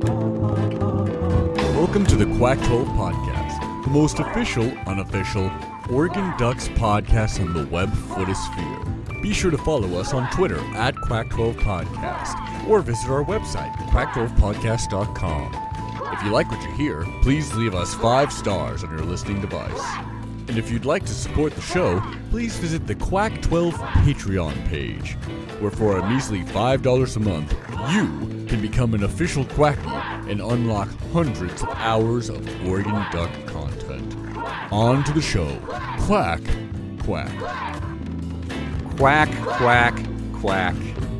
Welcome to the Quack 12 Podcast, the most official, unofficial Oregon Ducks podcast on the web footosphere. Be sure to follow us on Twitter at Quack12Podcast or visit our website, quack12podcast.com. If you like what you hear, please leave us 5 stars on your listening device. And if you'd like to support the show, please visit the Quack 12 Patreon page, where for a measly $5 a month, you can become an official Quacky and unlock hundreds of hours of Oregon Duck content. On to the show. Quack, quack. Quack, quack, quack.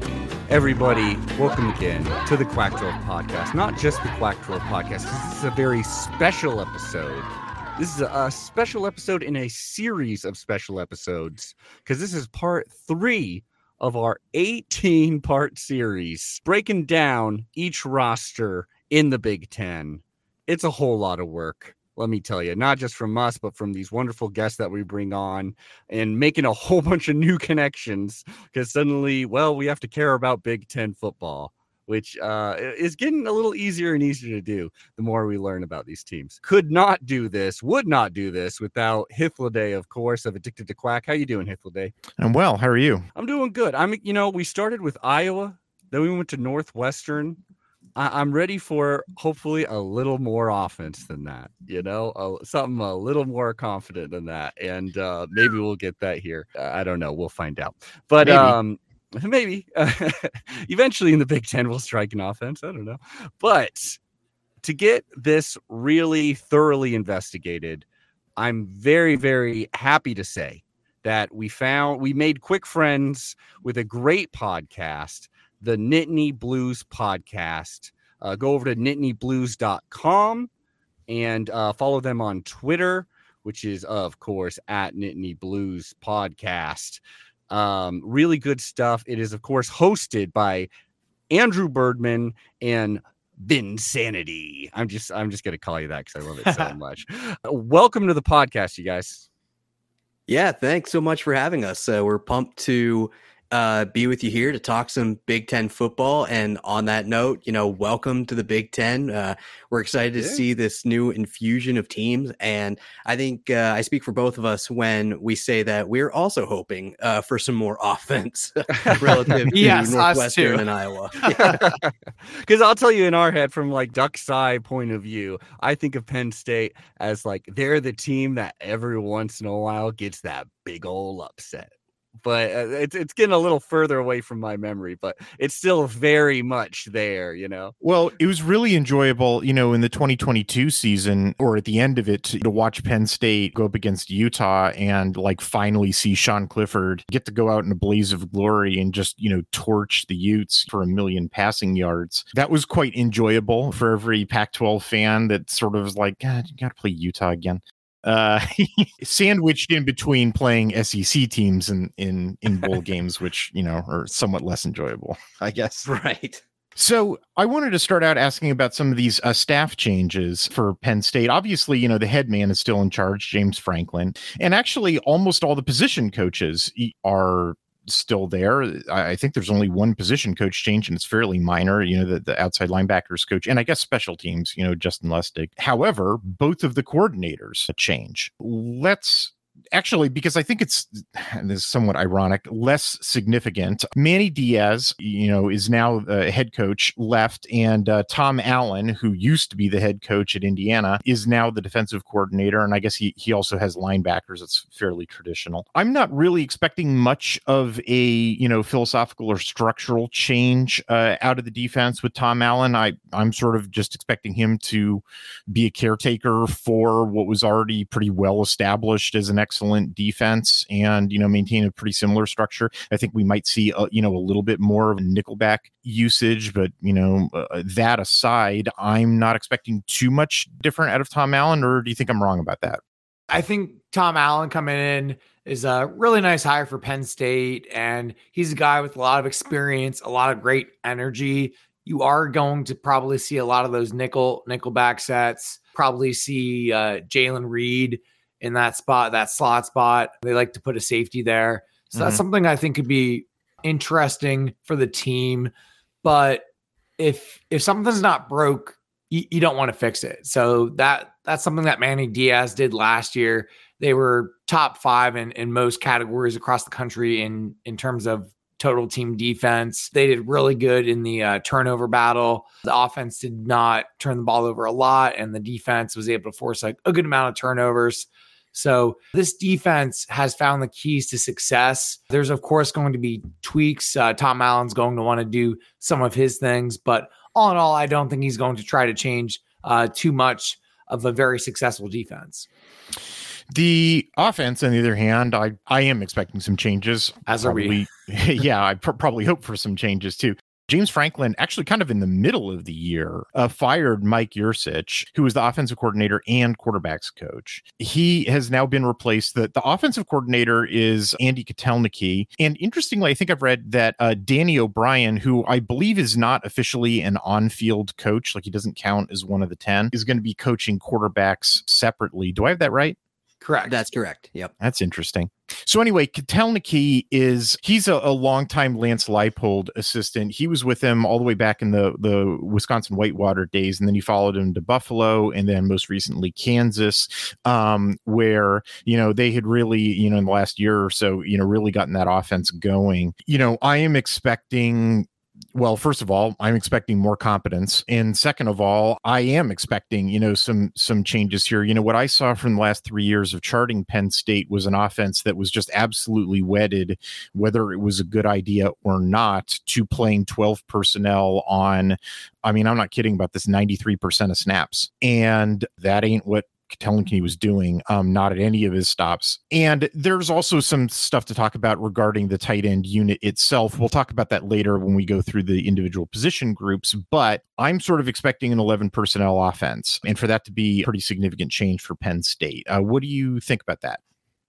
Everybody, welcome again to the Quack 12 Podcast. Not just the Quack 12 Podcast, this is a very special episode. This is a special episode in a series of special episodes, because this is part 3 of our 18-part series, breaking down each roster in the Big Ten. It's a whole lot of work, let me tell you, not just from us, but from these wonderful guests that we bring on, and making a whole bunch of new connections, because suddenly, well, we have to care about Big Ten football, which is getting a little easier and easier to do the more we learn about these teams. Would not do this without Hythloday, of course, of Addicted to Quack. How you doing, Hythloday? I'm well. How are you? I'm doing good. We started with Iowa, then we went to Northwestern. I'm ready for hopefully a little more offense than that, something a little more confident than that. And maybe we'll get that here. I don't know. We'll find out. But maybe eventually in the Big Ten we'll strike an offense. I don't know. But to get this really thoroughly investigated, I'm very, very happy to say that we made quick friends with a great podcast, the Nittany Blues Podcast. Go over to nittanyblues.com and follow them on Twitter, which is, of course, at Nittany Blues Podcast. Really good stuff. It is, of course, hosted by Andrew Birdman and Vinsanity. I'm just going to call you that because I love it so much. Welcome to the podcast, you guys. Yeah, thanks so much for having us. We're pumped to be with you here to talk some Big Ten football. And on that note, welcome to the Big Ten. We're excited to see this new infusion of teams. And I think I speak for both of us when we say that we're also hoping for some more offense relative to Northwestern and Iowa. Because I'll tell you, in our head, from like Duck's eye point of view, I think of Penn State as like they're the team that every once in a while gets that big old upset. But it's getting a little further away from my memory, but it's still very much there, Well, it was really enjoyable, in the 2022 season, or at the end of it, to watch Penn State go up against Utah and finally see Sean Clifford get to go out in a blaze of glory and just, torch the Utes for 1 million passing yards. That was quite enjoyable for every Pac-12 fan that sort of was like, God, you got to play Utah again. Sandwiched in between playing SEC teams in bowl games, which, are somewhat less enjoyable, I guess. Right. So I wanted to start out asking about some of these staff changes for Penn State. Obviously, the head man is still in charge, James Franklin, and actually almost all the position coaches are still there. I think there's only one position coach change, and it's fairly minor, the outside linebackers coach, and I guess special teams, Justin Lustig. However, both of the coordinators change. Let's actually, because I think this is somewhat ironic, less significant. Manny Diaz, is now the head coach, left, and Tom Allen, who used to be the head coach at Indiana, is now the defensive coordinator, and I guess he also has linebackers. It's fairly traditional. I'm not really expecting much of a philosophical or structural change out of the defense with Tom Allen. I'm sort of just expecting him to be a caretaker for what was already pretty well established as an excellent defense and, maintain a pretty similar structure. I think we might see, a little bit more of a nickelback usage, but, that aside, I'm not expecting too much different out of Tom Allen, or do you think I'm wrong about that? I think Tom Allen coming in is a really nice hire for Penn State, and he's a guy with a lot of experience, a lot of great energy. You are going to probably see a lot of those nickelback sets, probably see Jalen Reed in that slot spot. They like to put a safety there. So that's something I think could be interesting for the team. But if something's not broke, you don't want to fix it. So that's something that Manny Diaz did last year. They were top 5 in most categories across the country in terms of total team defense. They did really good in the turnover battle. The offense did not turn the ball over a lot, and the defense was able to force a good amount of turnovers. So this defense has found the keys to success. There's, of course, going to be tweaks. Tom Allen's going to want to do some of his things, but all in all, I don't think he's going to try to change too much of a very successful defense. The offense, on the other hand, I am expecting some changes. As are we. Yeah, I probably hope for some changes too. James Franklin, actually kind of in the middle of the year, fired Mike Yurcich, who was the offensive coordinator and quarterbacks coach. He has now been replaced. The offensive coordinator is Andy Kotelnicki. And interestingly, I think I've read that Danny O'Brien, who I believe is not officially an on-field coach, like he doesn't count as one of the 10, is going to be coaching quarterbacks separately. Do I have that right? Correct. That's correct. Yep. That's interesting. So anyway, Kotelnicki he's a longtime Lance Leipold assistant. He was with him all the way back in the Wisconsin Whitewater days, and then he followed him to Buffalo, and then most recently Kansas, where, they had really, in the last year or so, really gotten that offense going. I am expecting... Well, first of all, I'm expecting more competence. And second of all, I am expecting, some changes here. What I saw from the last 3 years of charting Penn State was an offense that was just absolutely wedded, whether it was a good idea or not, to playing 12 personnel on, I'm not kidding about this, 93% of snaps. And that ain't what Kotelnicki was doing, not at any of his stops. And there's also some stuff to talk about regarding the tight end unit itself. We'll talk about that later when we go through the individual position groups, but I'm sort of expecting an 11 personnel offense, and for that to be a pretty significant change for Penn State. What do you think about that?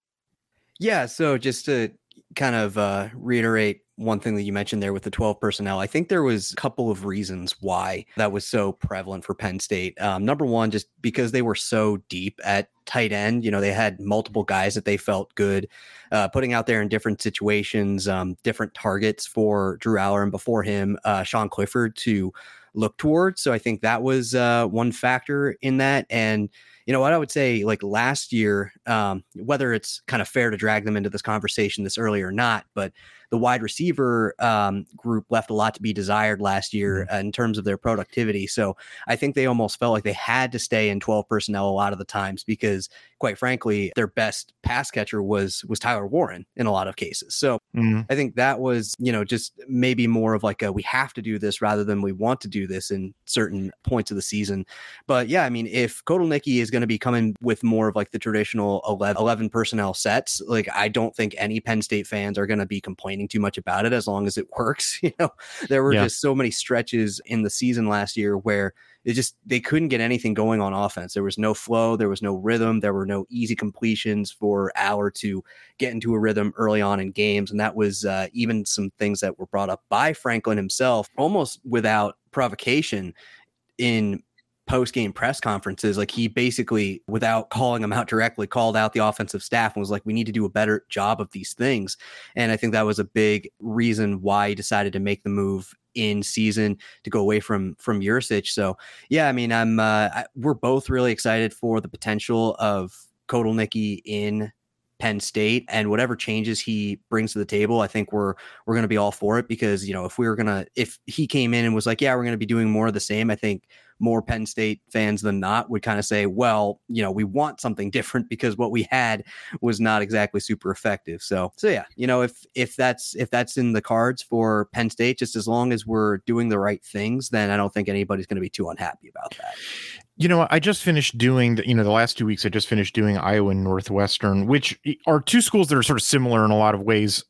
Yeah, so just to kind of reiterate one thing that you mentioned there with the 12 personnel, I think there was a couple of reasons why that was so prevalent for Penn State. Number one, just because they were so deep at tight end, they had multiple guys that they felt good putting out there in different situations, different targets for Drew Aller and before him, Sean Clifford to look towards. So I think that was one factor in that. And what I would say, like last year, whether it's kind of fair to drag them into this conversation this early or not, but the wide receiver group left a lot to be desired last year in terms of their productivity. So I think they almost felt like they had to stay in 12 personnel a lot of the times because, quite frankly, their best pass catcher was Tyler Warren in a lot of cases. So I think that was, just maybe more of like we have to do this rather than we want to do this in certain points of the season. But yeah, if Kotelnicki is going to be coming with more of like the traditional 11 personnel sets, like I don't think any Penn State fans are going to be complaining too much about it as long as it works. There were just so many stretches in the season last year where they couldn't get anything going on offense. There was no flow, there was no rhythm, there were no easy completions for Aller to get into a rhythm early on in games. And that was even some things that were brought up by Franklin himself almost without provocation in post-game press conferences. Like he basically, without calling them out directly, called out the offensive staff and was like, we need to do a better job of these things. And I think that was a big reason why he decided to make the move in season to go away from Yurcich. So yeah, we're both really excited for the potential of Kotelnicki in Penn State, and whatever changes he brings to the table, I think we're going to be all for it, because if he came in and was like, yeah, we're going to be doing more of the same, I think more Penn State fans than not would kind of say, well, we want something different because what we had was not exactly super effective. So yeah, if that's in the cards for Penn State, just as long as we're doing the right things, then I don't think anybody's going to be too unhappy about that. I just finished doing the last 2 weeks, I just finished doing Iowa and Northwestern, which are two schools that are sort of similar in a lot of ways,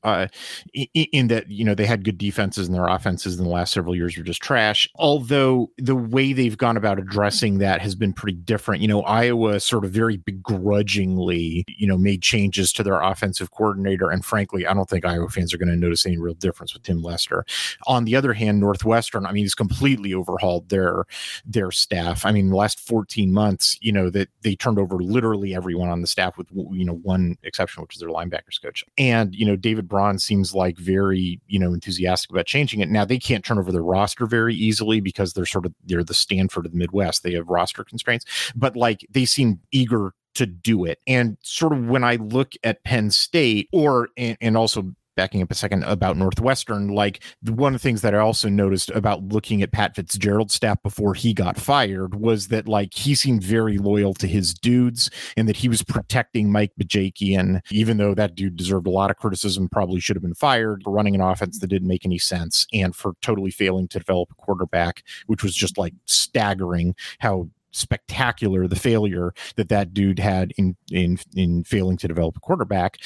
in that, they had good defenses and their offenses in the last several years were just trash. Although the way they've gone about addressing that has been pretty different. Iowa sort of very begrudgingly, made changes to their offensive coordinator. And frankly, I don't think Iowa fans are going to notice any real difference with Tim Lester. On the other hand, Northwestern, he's completely overhauled their staff. The last last 14 months, that they turned over literally everyone on the staff with, one exception, which is their linebackers coach. And, David Braun seems like very, enthusiastic about changing it. Now they can't turn over their roster very easily because they're the Stanford of the Midwest. They have roster constraints, but like they seem eager to do it. And sort of when I look at Penn State and also backing up a second about Northwestern, like one of the things that I also noticed about looking at Pat Fitzgerald's staff before he got fired was that like he seemed very loyal to his dudes and that he was protecting Mike Bajakian, even though that dude deserved a lot of criticism, probably should have been fired for running an offense that didn't make any sense and for totally failing to develop a quarterback, which was just like staggering how spectacular the failure that dude had in failing to develop a quarterback.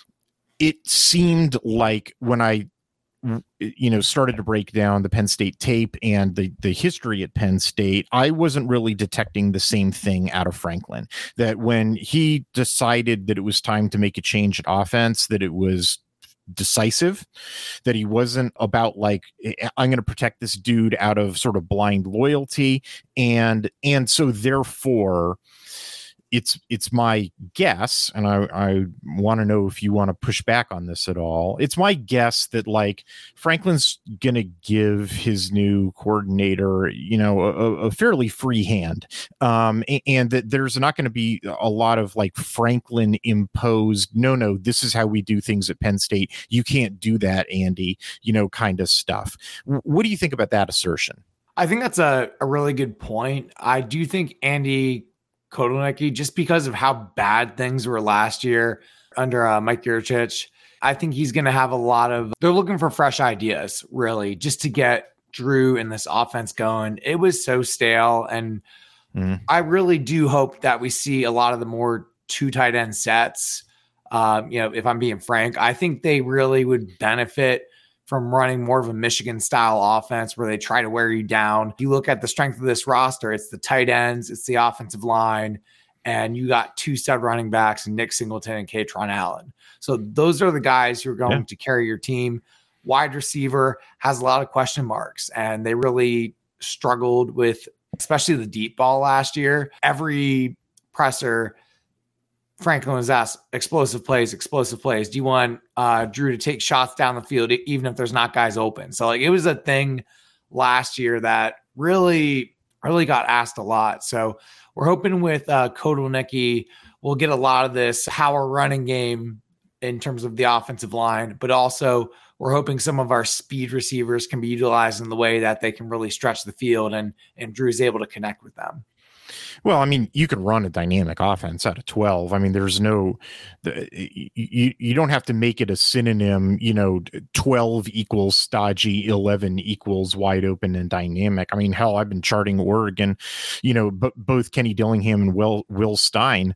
It seemed like when I, started to break down the Penn State tape and the history at Penn State, I wasn't really detecting the same thing out of Franklin. That when he decided that it was time to make a change at offense, that it was decisive, that he wasn't about like, I'm going to protect this dude out of sort of blind loyalty. And so therefore, it's my guess, and I want to know if you want to push back on this at all. It's my guess that like Franklin's going to give his new coordinator, a fairly free hand, and that there's not going to be a lot of like Franklin imposed, no, this is how we do things at Penn State. You can't do that, Andy, kind of stuff. What do you think about that assertion? I think that's a really good point. I do think Andy Kotelnicki, just because of how bad things were last year under Mike Yurcich, I think he's going to have they're looking for fresh ideas, really, just to get Drew and this offense going. It was so stale. And I really do hope that we see a lot of the more 2 tight end sets. If I'm being frank, I think they really would benefit from running more of a Michigan style offense where they try to wear you down. If you look at the strength of this roster, it's the tight ends, it's the offensive line, and you got 2 stud running backs, Nick Singleton and Katron Allen. So those are the guys who are going to carry your team. Wide receiver has a lot of question marks, and they really struggled with, especially the deep ball last year. Every presser, Franklin was asked, explosive plays. Do you want Drew to take shots down the field, even if there's not guys open? So like it was a thing last year that really got asked a lot. So we're hoping with Kotelnicki, we'll get a lot of this power running game in terms of the offensive line, but also we're hoping some of our speed receivers can be utilized in the way that they can really stretch the field and Drew's able to connect with them. Well, I mean, you can run a dynamic offense out of 12. I mean, there's you don't have to make it a synonym, 12 equals stodgy, 11 equals wide open and dynamic. I mean, hell, I've been charting Oregon, but both Kenny Dillingham and Will Stein,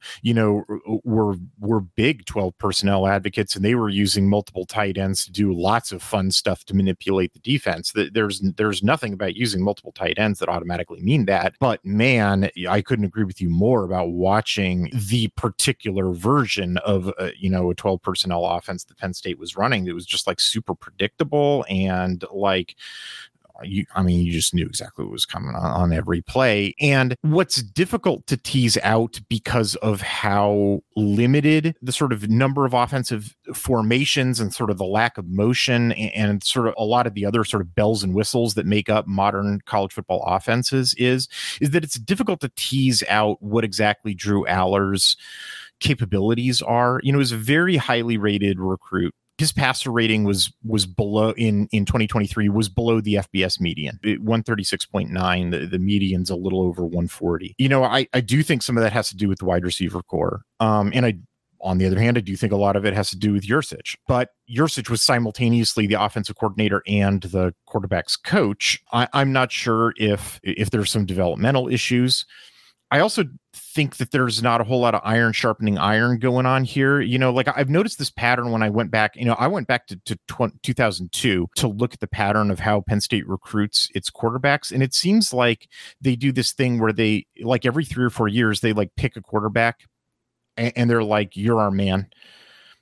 were big 12 personnel advocates, and they were using multiple tight ends to do lots of fun stuff to manipulate the defense. There's nothing about using multiple tight ends that automatically mean that. But man, I couldn't agree with you more about watching the particular version of a 12 personnel offense that Penn State was running. It was just like super predictable and like you just knew exactly what was coming on every play. And what's difficult to tease out because of how limited the sort of number of offensive formations and sort of the lack of motion and sort of a lot of the other sort of bells and whistles that make up modern college football offenses is that it's difficult to tease out what exactly Drew Aller's capabilities are. He was a very highly rated recruit. His passer rating was below in 2023 was below the FBS median, 136.9. The median's a little over 140. I do think some of that has to do with the wide receiver core. On the other hand, I do think a lot of it has to do with Yurcich. But Yurcich was simultaneously the offensive coordinator and the quarterback's coach. I'm not sure if there's some developmental issues. I also think that there's not a whole lot of iron sharpening iron going on here. Like I've noticed this pattern when I went back, I went back to 2002 to look at the pattern of how Penn State recruits its quarterbacks. And it seems like they do this thing where they like every 3 or 4 years, they like pick a quarterback and they're like, you're our man.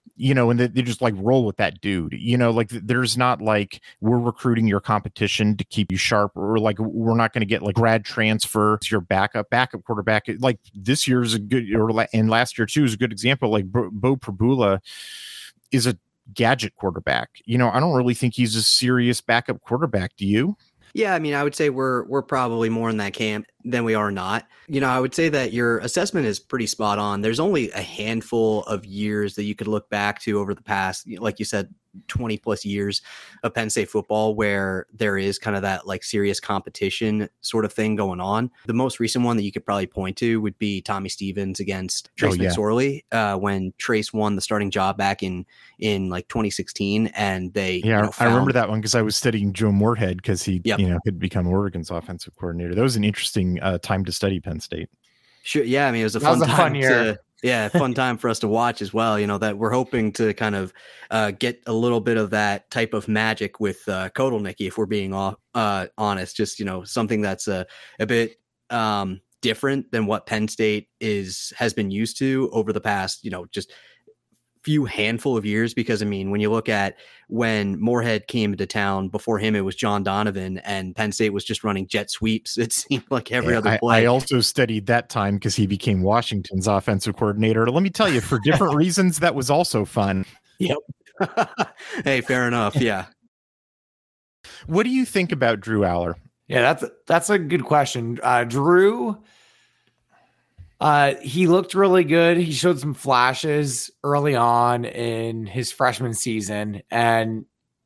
and they just like roll with that dude. Like there's not like we're recruiting your competition to keep you sharp, or like we're not going to get like grad transfer as your backup quarterback. Like this year's a good, and last year too is a good example. Like Bo Prabula is a gadget quarterback. I don't really think he's a serious backup quarterback. Do you? Yeah, I mean, I would say we're probably more in that camp than we are not. I would say that your assessment is pretty spot on. There's only a handful of years that you could look back to over the past, like you said, 20 plus years of Penn State football where there is kind of that like serious competition sort of thing going on. The most recent one that you could probably point to would be Tommy Stevens against Trace McSorley when Trace won the starting job back in like 2016, and they I remember that one because I was studying Joe Moorhead because he had become Oregon's offensive coordinator. That was an interesting time to study Penn State. Sure, yeah, I mean it was a fun year. Fun time for us to watch as well. That we're hoping to kind of get a little bit of that type of magic with Kotelnicki, if we're being honest. Just something that's a bit different than what Penn State has been used to over the past just few handful of years. Because I mean, when you look at when Moorhead came to town, before him it was John Donovan, and Penn State was just running jet sweeps. It seemed like every other play. I also studied that time because he became Washington's offensive coordinator. Let me tell you, for different reasons, that was also fun. Yep. Hey, fair enough. Yeah. What do you think about Drew Allar? Yeah, that's a good question. Drew, he looked really good. He showed some flashes early on in his freshman season, and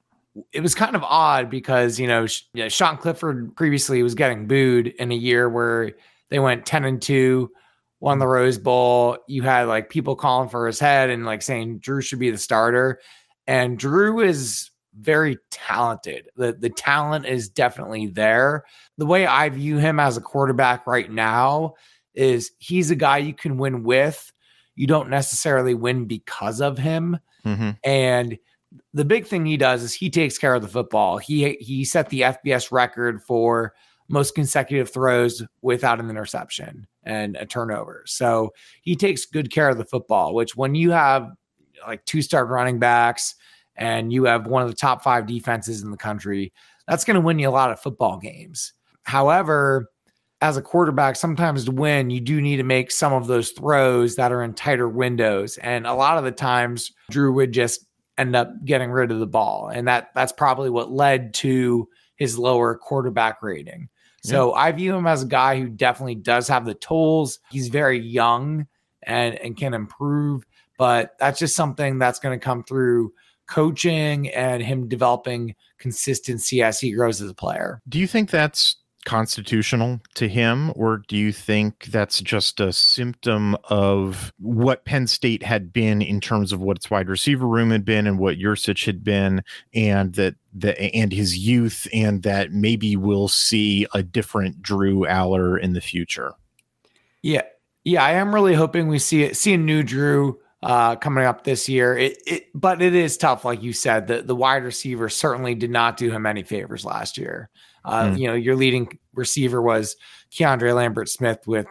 it was kind of odd because, Sean Clifford previously was getting booed in a year where they went 10-2, won the Rose Bowl. You had like people calling for his head and like saying Drew should be the starter. And Drew is very talented. The talent is definitely there. The way I view him as a quarterback right now is he's a guy you can win with. You don't necessarily win because of him. Mm-hmm. And the big thing he does is he takes care of the football. He set the FBS record for most consecutive throws without an interception and a turnover. So he takes good care of the football, which when you have like 2-star running backs and you have one of the top 5 defenses in the country, that's going to win you a lot of football games. However, as a quarterback, sometimes to win, you do need to make some of those throws that are in tighter windows. And a lot of the times Drew would just end up getting rid of the ball. And that's probably what led to his lower quarterback rating. So I view him as a guy who definitely does have the tools. He's very young and can improve, but that's just something that's going to come through coaching and him developing consistency as he grows as a player. Do you think that's constitutional to him, or do you think that's just a symptom of what Penn State had been in terms of what its wide receiver room had been and what Yurcich had been, and and his youth, and that maybe we'll see a different Drew Allar in the future? Yeah, I am really hoping we see a new Drew coming up this year. But it is tough, like you said. The wide receiver certainly did not do him any favors last year. Your leading receiver was Keandre Lambert-Smith with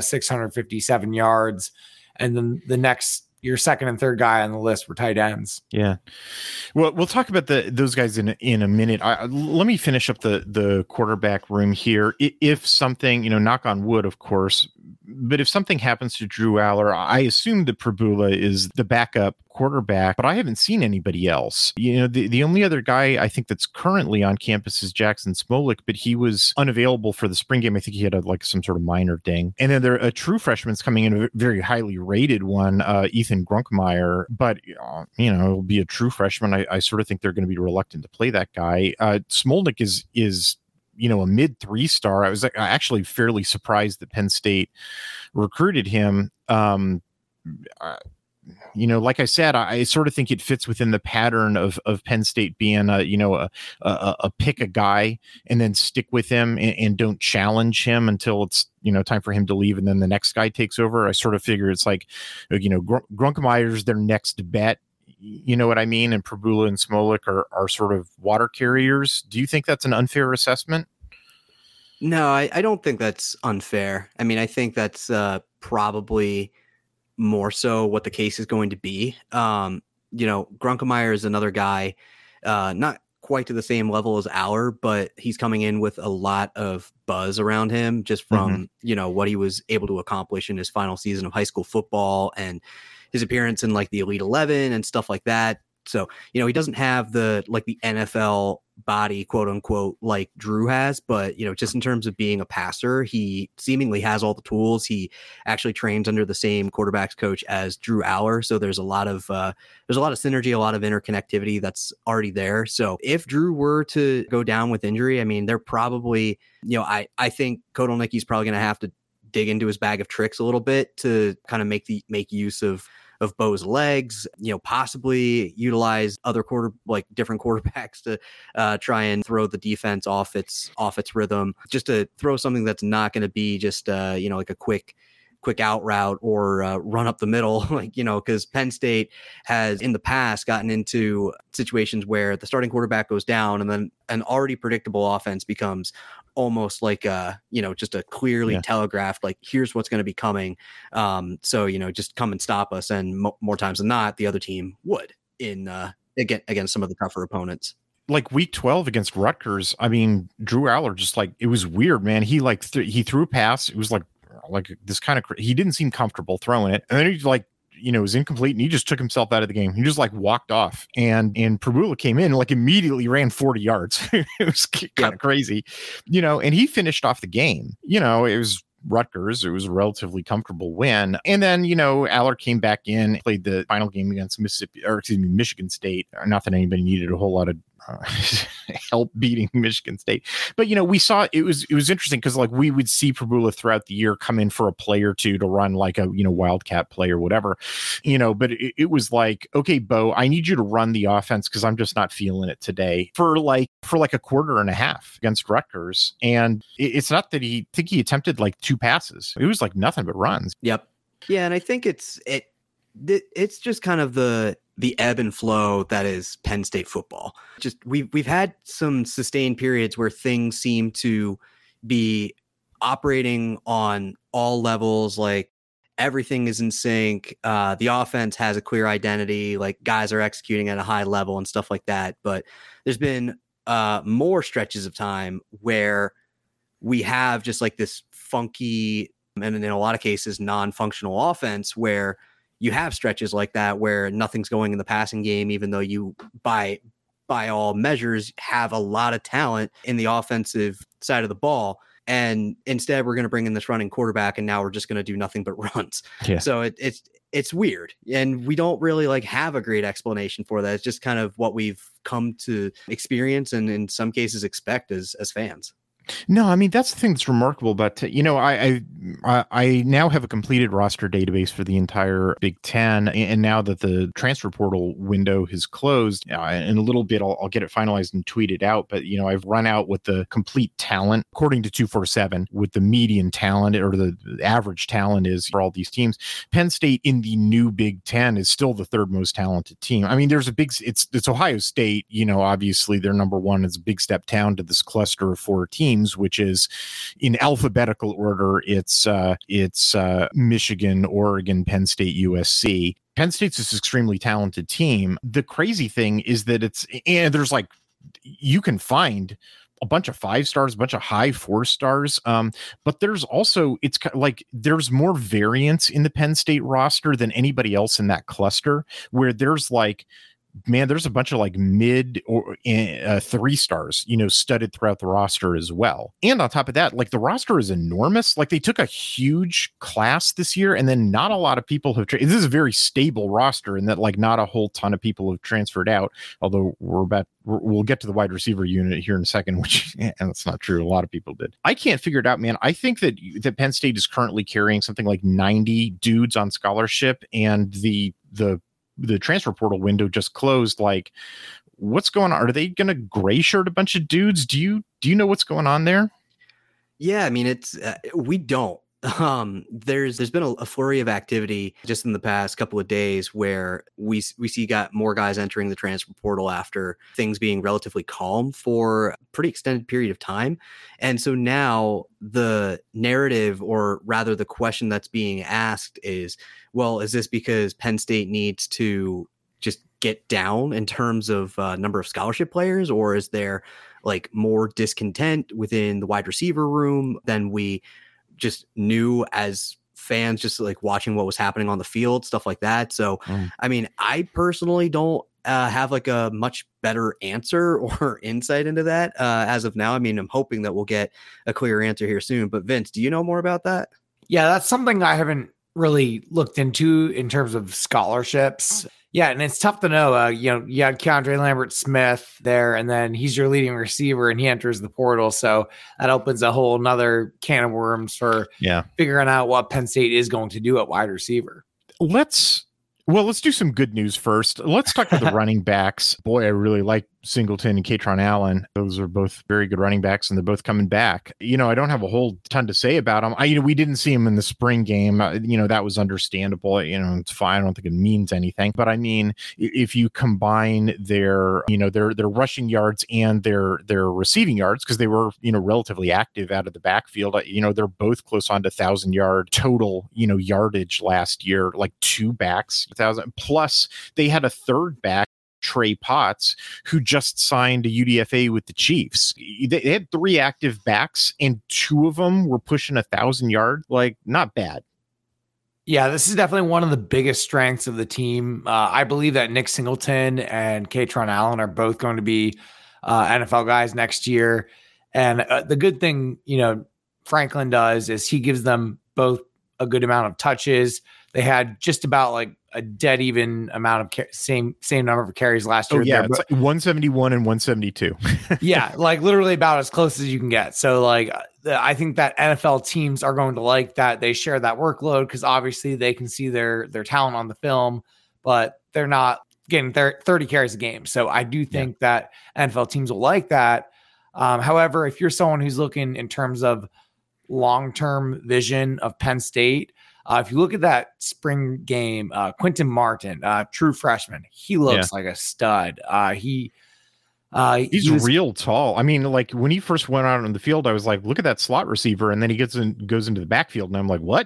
657 yards. And then your second and third guy on the list were tight ends. Yeah. Well, we'll talk about those guys in a minute. Let me finish up the quarterback room here. If something, knock on wood, of course, but if something happens to Drew Allar, I assume that Prabula is the backup quarterback, but I haven't seen anybody else. The only other guy I think that's currently on campus is Jackson Smolik, but he was unavailable for the spring game. I think he had some sort of minor ding. And then a true freshman's coming in, a very highly rated one, Ethan Grunkmeyer, but it'll be a true freshman. I sort of think they're going to be reluctant to play that guy. Smolnik is a mid 3-star. I was actually fairly surprised that Penn State recruited him. Like I said, I sort of think it fits within the pattern of Penn State being a pick a guy and then stick with him and don't challenge him until it's time for him to leave, and then the next guy takes over. I sort of figure it's like Grunkmeyer's their next bet. You know what I mean? And Prabula and Smolik are sort of water carriers. Do you think that's an unfair assessment? No, I don't think that's unfair. I mean, I think that's probably more so what the case is going to be. Grunkemeyer is another guy, not quite to the same level as Aller, but he's coming in with a lot of buzz around him just from, what he was able to accomplish in his final season of high school football and his appearance in like the Elite 11 and stuff like that. So, he doesn't have the NFL body, quote unquote, like Drew has, but, just in terms of being a passer, he seemingly has all the tools. He actually trains under the same quarterbacks coach as Drew Aller. So there's a lot of synergy, a lot of interconnectivity that's already there. So if Drew were to go down with injury, I mean, they're probably, I think Kotelnicki's probably going to have to dig into his bag of tricks a little bit to kind of make use of Bo's legs, possibly utilize other different quarterbacks to try and throw the defense off its rhythm, just to throw something that's not going to be just like a quick out route or run up the middle, because Penn State has in the past gotten into situations where the starting quarterback goes down and then an already predictable offense becomes almost like just a clearly telegraphed, like, here's what's going to be coming. So, just come and stop us. And more times than not, the other team would against some of the tougher opponents. Like week 12 against Rutgers, I mean, Drew Aller just it was weird, man. He he threw a pass. It was like this kind of, he didn't seem comfortable throwing it. And then he it was incomplete and he just took himself out of the game. He just walked off and Prabula came in and immediately ran 40 yards. It was kind of crazy, and he finished off the game. It was Rutgers. It was a relatively comfortable win. And then, Aller came back in, played the final game against Michigan State. Not that anybody needed a whole lot of help beating Michigan State, but we saw it was interesting because we would see Prabula throughout the year come in for a play or two to run a wildcat play or whatever, but it was okay, Bo, I need you to run the offense because I'm just not feeling it today for a quarter and a half against Rutgers. And it's not that he attempted 2 passes. It was nothing but runs. Yep. Yeah. And I think it's just kind of the ebb and flow that is Penn State football. Just we've had some sustained periods where things seem to be operating on all levels, everything is in sync. The offense has a clear identity, guys are executing at a high level and stuff like that. But there's been more stretches of time where we have just this funky, and in a lot of cases, non-functional offense where you have stretches like that where nothing's going in the passing game, even though you, by all measures, have a lot of talent in the offensive side of the ball. And instead, we're going to bring in this running quarterback, and now we're just going to do nothing but runs. Yeah. So it's weird, and we don't really have a great explanation for that. It's just kind of what we've come to experience, and in some cases expect as fans. No, I mean, that's the thing that's remarkable. But, I now have a completed roster database for the entire Big Ten. And now that the transfer portal window has closed, in a little bit, I'll get it finalized and tweet it out. But, I've run out with the complete talent, according to 247, with the median talent or the average talent is for all these teams. Penn State in the new Big Ten is still the third most talented team. I mean, there's it's Ohio State, obviously they're number one. It's a big step down to this cluster of 4 teams, which is in alphabetical order. It's Michigan, Oregon, Penn State, USC. Penn State's this extremely talented team. The crazy thing is that there's you can find a bunch of 5 stars, a bunch of high 4 stars. But there's also, it's there's more variance in the Penn State roster than anybody else in that cluster, where there's there's a bunch of mid or 3 stars, studded throughout the roster as well. And on top of that, the roster is enormous. They took a huge class this year, and then not a lot of people have. This is a very stable roster in that not a whole ton of people have transferred out. Although we'll get to the wide receiver unit here in a second, which and that's not true. A lot of people did. I can't figure it out, man. I think that Penn State is currently carrying something like 90 dudes on scholarship, and the transfer portal window just closed. What's going on? Are they going to gray shirt a bunch of dudes? Do you know what's going on there? Yeah, I mean, it's we don't. There's been a flurry of activity just in the past couple of days where we see got more guys entering the transfer portal after things being relatively calm for a pretty extended period of time. And so now the narrative, or rather the question that's being asked is, well, is this because Penn State needs to just get down in terms of number of scholarship players, or is there like more discontent within the wide receiver room than we just knew as fans, just like watching what was happening on the field, stuff like that? So, I mean, I personally don't have like a much better answer or insight into that as of now. I mean, I'm hoping that we'll get a clear answer here soon. But Vince, do you know more about that? Yeah, that's something I haven't really looked into in terms of scholarships. Yeah, and it's tough to know. You had Keandre Lambert-Smith there, and then he's your leading receiver, and he enters the portal. So that opens a whole nother can of worms for figuring out what Penn State is going to do at wide receiver. Let's do some good news first. Let's talk about the running backs. Boy, I really like Singleton and Katron Allen. Those are both very good running backs, and they're both coming back. I don't have a whole ton to say about them. We didn't see them in the spring game. That was understandable. It's fine. I don't think it means anything. But I mean, if you combine their rushing yards and their receiving yards, because they were, relatively active out of the backfield, they're both close on to 1,000-yard total, yardage last year, like two backs, 1,000. Plus, they had a third back, Trey Potts, who just signed a UDFA with the Chiefs. They had three active backs, and two of them were pushing 1,000 yards. Like, not bad. Yeah, this is definitely one of the biggest strengths of the team. I believe that Nick Singleton and Katron Allen are both going to be NFL guys next year. And the good thing, Franklin does is he gives them both a good amount of touches. They had just about like a dead even amount of same number of carries last year. Oh yeah, it's like 171 and 172. Yeah, like literally about as close as you can get. So like I think that NFL teams are going to like that. They share that workload because obviously they can see their talent on the film, but they're not getting 30 carries a game. So I do think that NFL teams will like that. However, if you're someone who's looking in terms of long-term vision of Penn State, if you look at that spring game, Quinton Martin, true freshman, he looks like a stud. He's real tall. I mean, like when he first went out on the field, I was like, look at that slot receiver. And then he goes into the backfield and I'm like, what?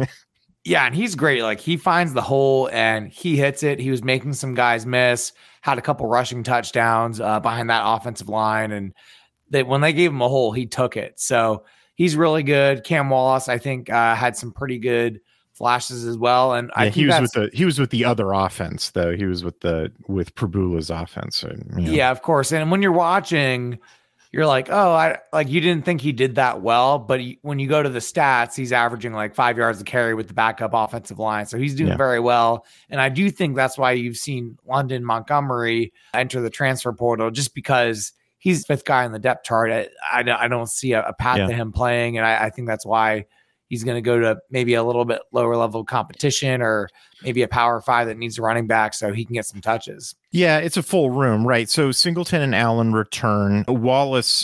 Yeah. And he's great. Like he finds the hole and he hits it. He was making some guys miss, had a couple rushing touchdowns behind that offensive line. And when they gave him a hole, he took it. So he's really good. Cam Wallace, I think, had some pretty good flashes as well. And I think he was with the other offense, though. He was with Prabula's offense. So, Yeah, of course. And when you're watching, you're like, oh, you didn't think he did that well. But when you go to the stats, he's averaging like 5 yards a carry with the backup offensive line. So he's doing very well. And I do think that's why you've seen London Montgomery enter the transfer portal, just because he's fifth guy on the depth chart. I don't see a path to him playing. And I think that's why he's going to go to maybe a little bit lower level competition or maybe a Power 5 that needs a running back so he can get some touches. Yeah, it's a full room, right? So Singleton and Allen return. Wallace,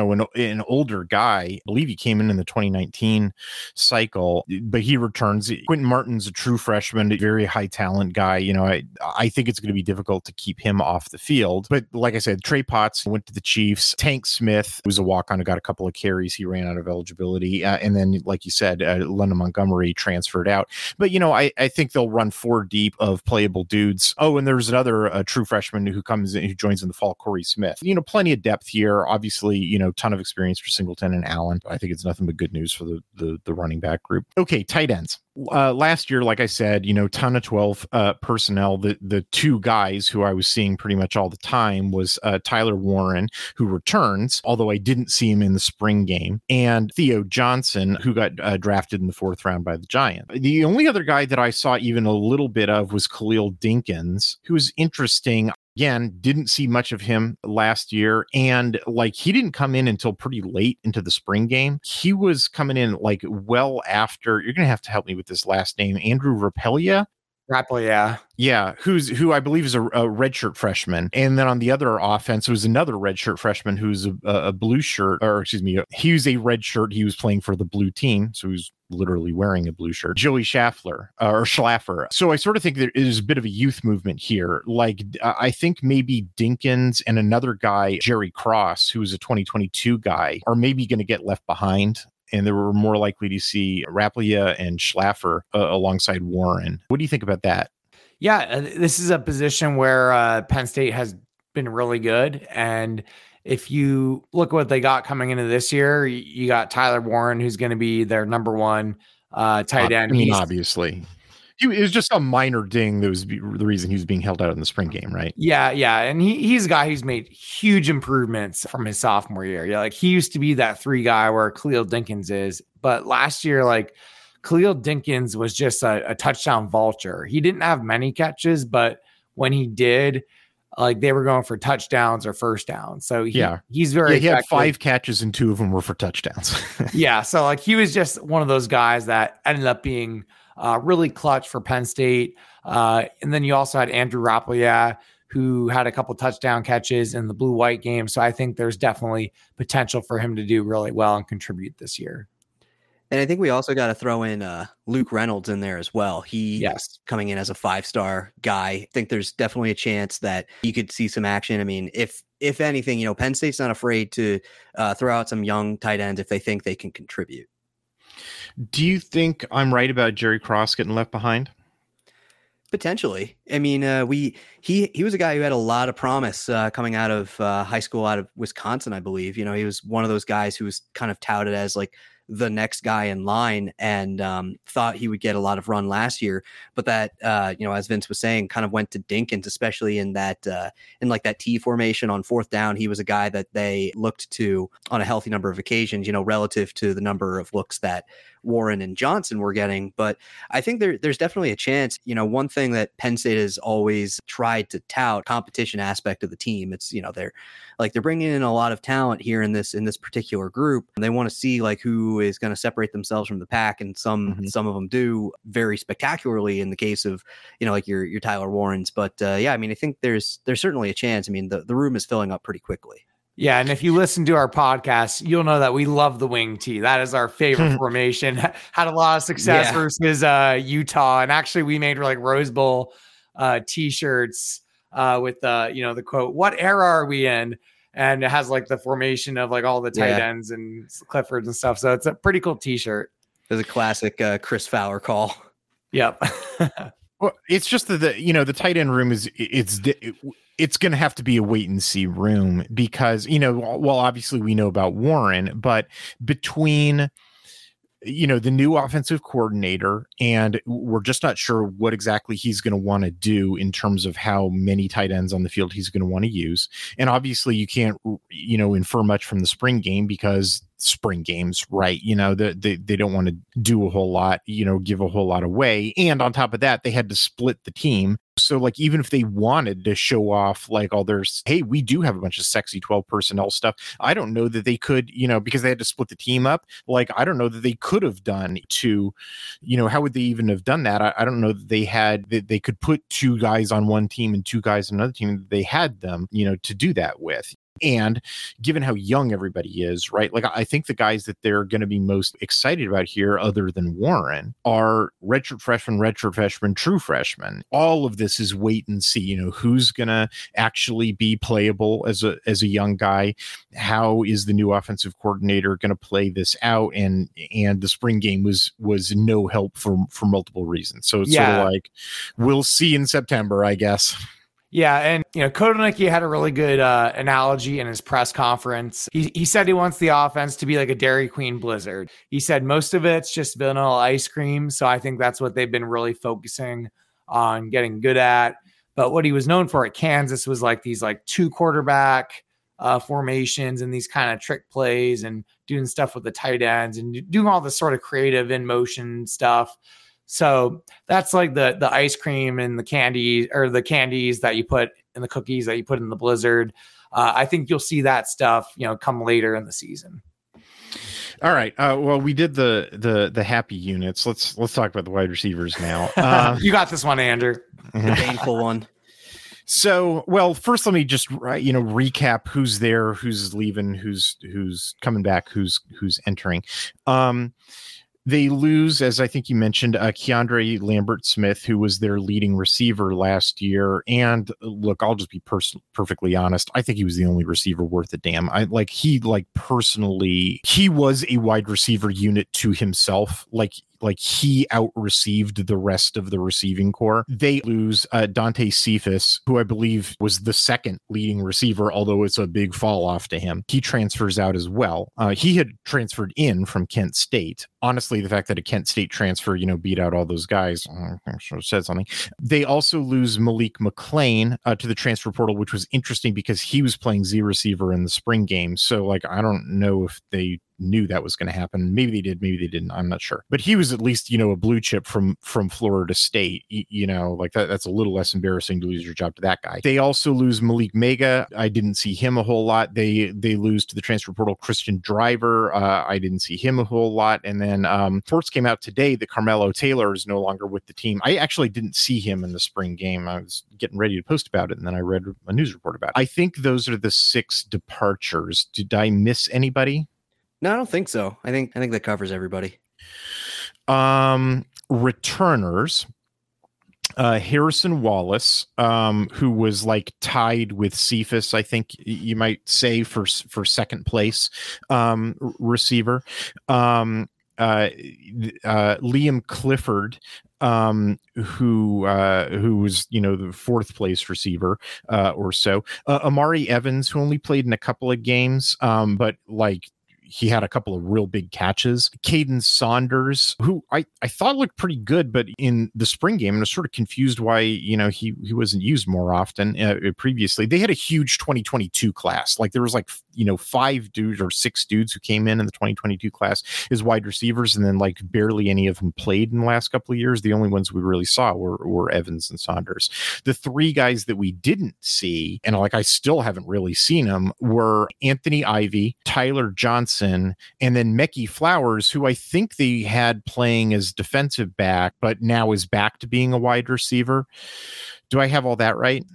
an older guy, I believe he came in the 2019 cycle, but he returns. Quinton Martin's a true freshman, a very high talent guy. I think it's going to be difficult to keep him off the field. But like I said, Trey Potts went to the Chiefs. Tank Smith was a walk-on who got a couple of carries. He ran out of eligibility. And then, like you said, London Montgomery transferred out. But, I think they'll run 4 deep of playable dudes. Oh, and there's another true freshman who joins in the fall, Corey Smith. Plenty of depth here. Obviously, ton of experience for Singleton and Allen. I think it's nothing but good news for the running back group. Okay, tight ends. Last year, like I said, ton of 12 personnel. The two guys who I was seeing pretty much all the time was Tyler Warren, who returns, although I didn't see him in the spring game, and Theo Johnson, who got drafted in the 4th round by the Giants. The only other guy that I saw even a little bit of was Khalil Dinkins, who was interesting. Again, didn't see much of him last year. And he didn't come in until pretty late into the spring game. He was coming in well after, you're going to have to help me with this last name, Andrew Rappelia. Yeah, who I believe is a redshirt freshman. And then on the other offense, it was another redshirt freshman who's a blue shirt, or excuse me, he was a red shirt. He was playing for the blue team. So he was literally wearing a blue shirt. Joey Schlaffer. So I sort of think there is a bit of a youth movement here. I think maybe Dinkins and another guy, Jerry Cross, who was a 2022 guy, are maybe going to get left behind. And they were more likely to see Rappelia and Schlaffer alongside Warren. What do you think about that? Yeah, this is a position where Penn State has been really good. And if you look what they got coming into this year, you got Tyler Warren, who's going to be their number one tight end. I mean, obviously. It was just a minor ding that was the reason he was being held out in the spring game, right? Yeah. And he's a guy who's made huge improvements from his sophomore year. Yeah, like he used to be that 3 guy where Khalil Dinkins is. But last year, like Khalil Dinkins was just a touchdown vulture. He didn't have many catches, but when he did, like they were going for touchdowns or first downs. So he's very he had 5 catches and 2 of them were for touchdowns. Yeah. So like he was just one of those guys that ended up being really clutch for Penn State. And then you also had Andrew Rappleyea, who had a couple touchdown catches in the blue-white game. So I think there's definitely potential for him to do really well and contribute this year. And I think we also got to throw in Luke Reynolds in there as well. Yes, coming in as a 5-star guy. I think there's definitely a chance that you could see some action. I mean, if anything, Penn State's not afraid to throw out some young tight ends if they think they can contribute. Do you think I'm right about Jerry Cross getting left behind? Potentially. I mean, he was a guy who had a lot of promise coming out of high school, out of Wisconsin, I believe. He was one of those guys who was kind of touted as like the next guy in line, and thought he would get a lot of run last year. But that, as Vince was saying, kind of went to Dinkins, especially in that in like that T formation on 4th down. He was a guy that they looked to on a healthy number of occasions, relative to the number of looks that Warren and Johnson were getting. But I think there's definitely a chance. One thing that Penn State has always tried to tout, competition aspect of the team. It's they're bringing in a lot of talent here in this particular group, and they want to see like who is going to separate themselves from the pack, and some of them do very spectacularly in the case of like your Tyler Warrens. But I mean, I think there's certainly a chance. I mean, the room is filling up pretty quickly. Yeah, and if you listen to our podcast, you'll know that we love the wing tee. That is our favorite formation. Had a lot of success versus Utah, and actually we made like Rose Bowl T-shirts with the quote, "What era are we in?" And it has like the formation of like all the tight ends and Cliffords and stuff. So it's a pretty cool T-shirt. There's a classic Chris Fowler call. Yep. Well, it's just that the tight end room it's going to have to be a wait and see room because, well, obviously we know about Warren, but between, the new offensive coordinator, and we're just not sure what exactly he's going to want to do in terms of how many tight ends on the field he's going to want to use. And obviously you can't, infer much from the spring game because spring games, right? They don't want to do a whole lot, give a whole lot away. And on top of that, they had to split the team. So like, even if they wanted to show off like all their, hey, we do have a bunch of sexy 12 personnel stuff, I don't know that they could, because they had to split the team up. Like, I don't know that they could have done to, how would they even have done that? I don't know that they could put 2 guys on one team and 2 guys on another team. They had them, to do that with. And given how young everybody is, right? Like, I think the guys that they're going to be most excited about here, other than Warren, are redshirt freshmen, true freshmen. All of this is wait and see, who's going to actually be playable as a young guy. How is the new offensive coordinator going to play this out? And the spring game was no help for multiple reasons. So it's sort of like, we'll see in September, I guess. Yeah, and Kotelnicki had a really good analogy in his press conference. He said he wants the offense to be like a Dairy Queen Blizzard. He said most of it's just vanilla ice cream, so I think that's what they've been really focusing on getting good at. But what he was known for at Kansas was like these like 2 quarterback formations and these kind of trick plays and doing stuff with the tight ends and doing all this sort of creative in motion stuff. So that's like the ice cream and the candy, or the candies that you put in the cookies that you put in the Blizzard. I think you'll see that stuff, come later in the season. All right. Well, we did the happy units. Let's talk about the wide receivers now. You got this one, Andrew. The painful one. So, well, first let me just recap who's there, who's leaving, who's coming back, who's entering. They lose, as I think you mentioned, Keandre Lambert-Smith, who was their leading receiver last year. And look, I'll just be perfectly honest. I think he was the only receiver worth a damn. He was a wide receiver unit to himself. Like like he out-received the rest of the receiving core. They lose Dante Cephas, who I believe was the second leading receiver, although it's a big fall off to him. He transfers out as well. He had transferred in from Kent State. Honestly, the fact that a Kent State transfer, beat out all those guys, sort of said something. They also lose Malik McLean to the transfer portal, which was interesting because he was playing Z receiver in the spring game. So, I don't know if they knew that was going to happen. Maybe they did, maybe they didn't. I'm not sure. But he was at least, a blue chip from Florida State. That's a little less embarrassing to lose your job to that guy. They also lose Malik Mega. I didn't see him a whole lot. They lose to the transfer portal Christian Driver. I didn't see him a whole lot. And then reports came out today that Carmelo Taylor is no longer with the team. I actually didn't see him in the spring game. I was getting ready to post about it, and then I read a news report about it. I think those are the 6 departures. Did I miss anybody? No, I don't think so. I think that covers everybody. Returners. Harrison Wallace, who was tied with Cephas, I think you might say for second place receiver. Liam Clifford, who was the 4th place receiver or so. Amari Evans, who only played in a couple of games, but he had a couple of real big catches. Caden Saunders, who I thought looked pretty good, but in the spring game, I was sort of confused why, he wasn't used more often previously. They had a huge 2022 class. There was 5 dudes or 6 dudes who came in the 2022 class as wide receivers. And then barely any of them played in the last couple of years. The only ones we really saw were Evans and Saunders. The 3 guys that we didn't see, and I still haven't really seen them, were Anthony Ivy, Tyler Johnson, and then Mecky Flowers, who I think they had playing as defensive back, but now is back to being a wide receiver. Do I have all that right?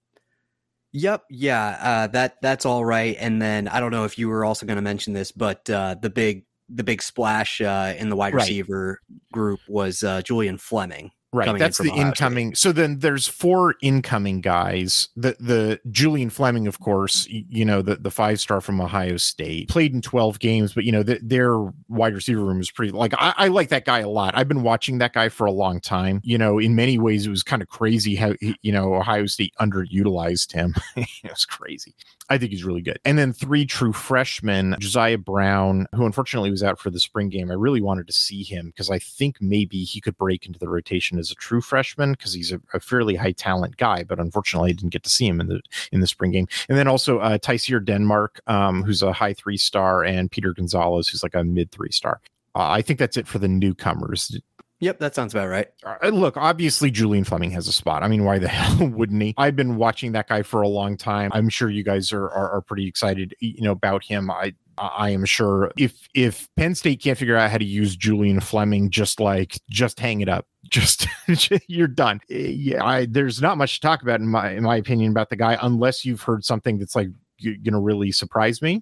Yep. Yeah. That's all right. And then I don't know if you were also going to mention this, but the big splash in the wide receiver group was Julian Fleming. Right, that's the incoming. So then there's 4 incoming guys. The Julian Fleming, of course, the 5-star from Ohio State, played in 12 games, but their wide receiver room is pretty. I like that guy a lot. I've been watching that guy for a long time. In many ways, it was kind of crazy how Ohio State underutilized him. It was crazy. I think he's really good. And then 3 true freshmen, Josiah Brown, who unfortunately was out for the spring game. I really wanted to see him because I think maybe he could break into the rotation as a true freshman because he's a fairly high talent guy, but unfortunately I didn't get to see him in the spring game. And then also Tyseer Denmark, who's a high 3-star, and Peter Gonzalez, who's a mid 3-star. I think that's it for the newcomers. Yep, that sounds about right. Look, obviously Julian Fleming has a spot. I mean, why the hell wouldn't he? I've been watching that guy for a long time. I'm sure you guys are pretty excited, about him. I am sure if Penn State can't figure out how to use Julian Fleming, just hang it up. Just you're done. Yeah, there's not much to talk about in my opinion about the guy, unless you've heard something that's gonna really surprise me.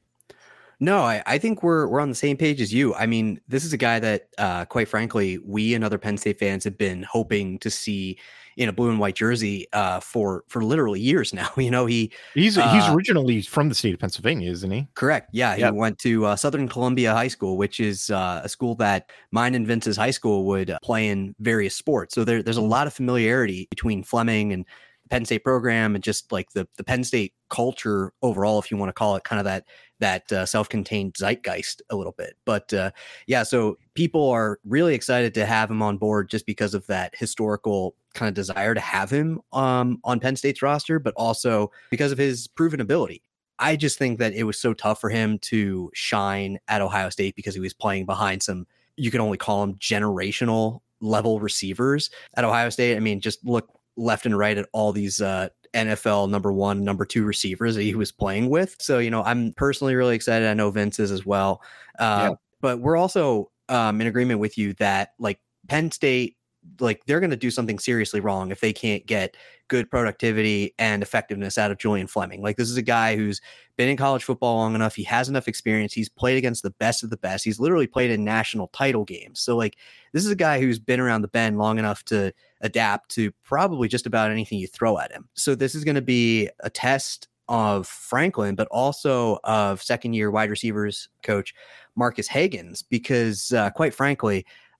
No, I think we're on the same page as you. I mean, this is a guy that, quite frankly, we and other Penn State fans have been hoping to see in a blue and white jersey for literally years now. He's originally from the state of Pennsylvania, isn't he? Correct. Yeah, he went to Southern Columbia High School, which is a school that mine and Vince's high school would play in various sports. So there's a lot of familiarity between Fleming and the Penn State program and just the Penn State culture overall, if you want to call it kind of that self-contained zeitgeist a little bit. But so people are really excited to have him on board just because of that historical kind of desire to have him on Penn State's roster, but also because of his proven ability. I just think that it was so tough for him to shine at Ohio State because he was playing behind some, you could only call them generational level receivers at Ohio State. I mean, just look left and right at all these NFL number 1, number 2 receivers that he was playing with. So, I'm personally really excited. I know Vince is as well. But we're also in agreement with you that Penn State, they're going to do something seriously wrong if they can't get good productivity and effectiveness out of Julian Fleming. This is a guy who's been in college football long enough. He has enough experience. He's played against the best of the best. He's literally played in national title games. So this is a guy who's been around the bend long enough to adapt to probably just about anything you throw at him. So this is going to be a test of Franklin, but also of second-year wide receivers coach Marcus Hagans, because quite frankly,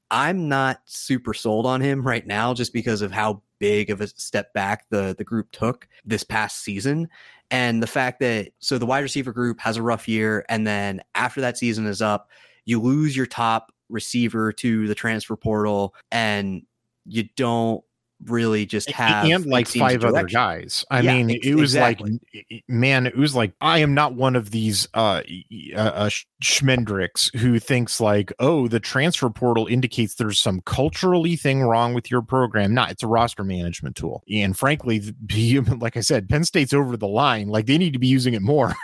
I'm not super sold on him right now just because of how big of a step back the group took this past season. And the fact that, so the wide receiver group has a rough year, and then after that season is up, you lose your top receiver to the transfer portal, and you don't really just have and like five other guys. I mean, it was exactly. It was like, I am not one of these schmendricks who thinks like, oh, the transfer portal indicates there's some culturally thing wrong with your program. No, it's a roster management tool. And frankly, like I said, Penn State's over the line. Like, they need to be using it more,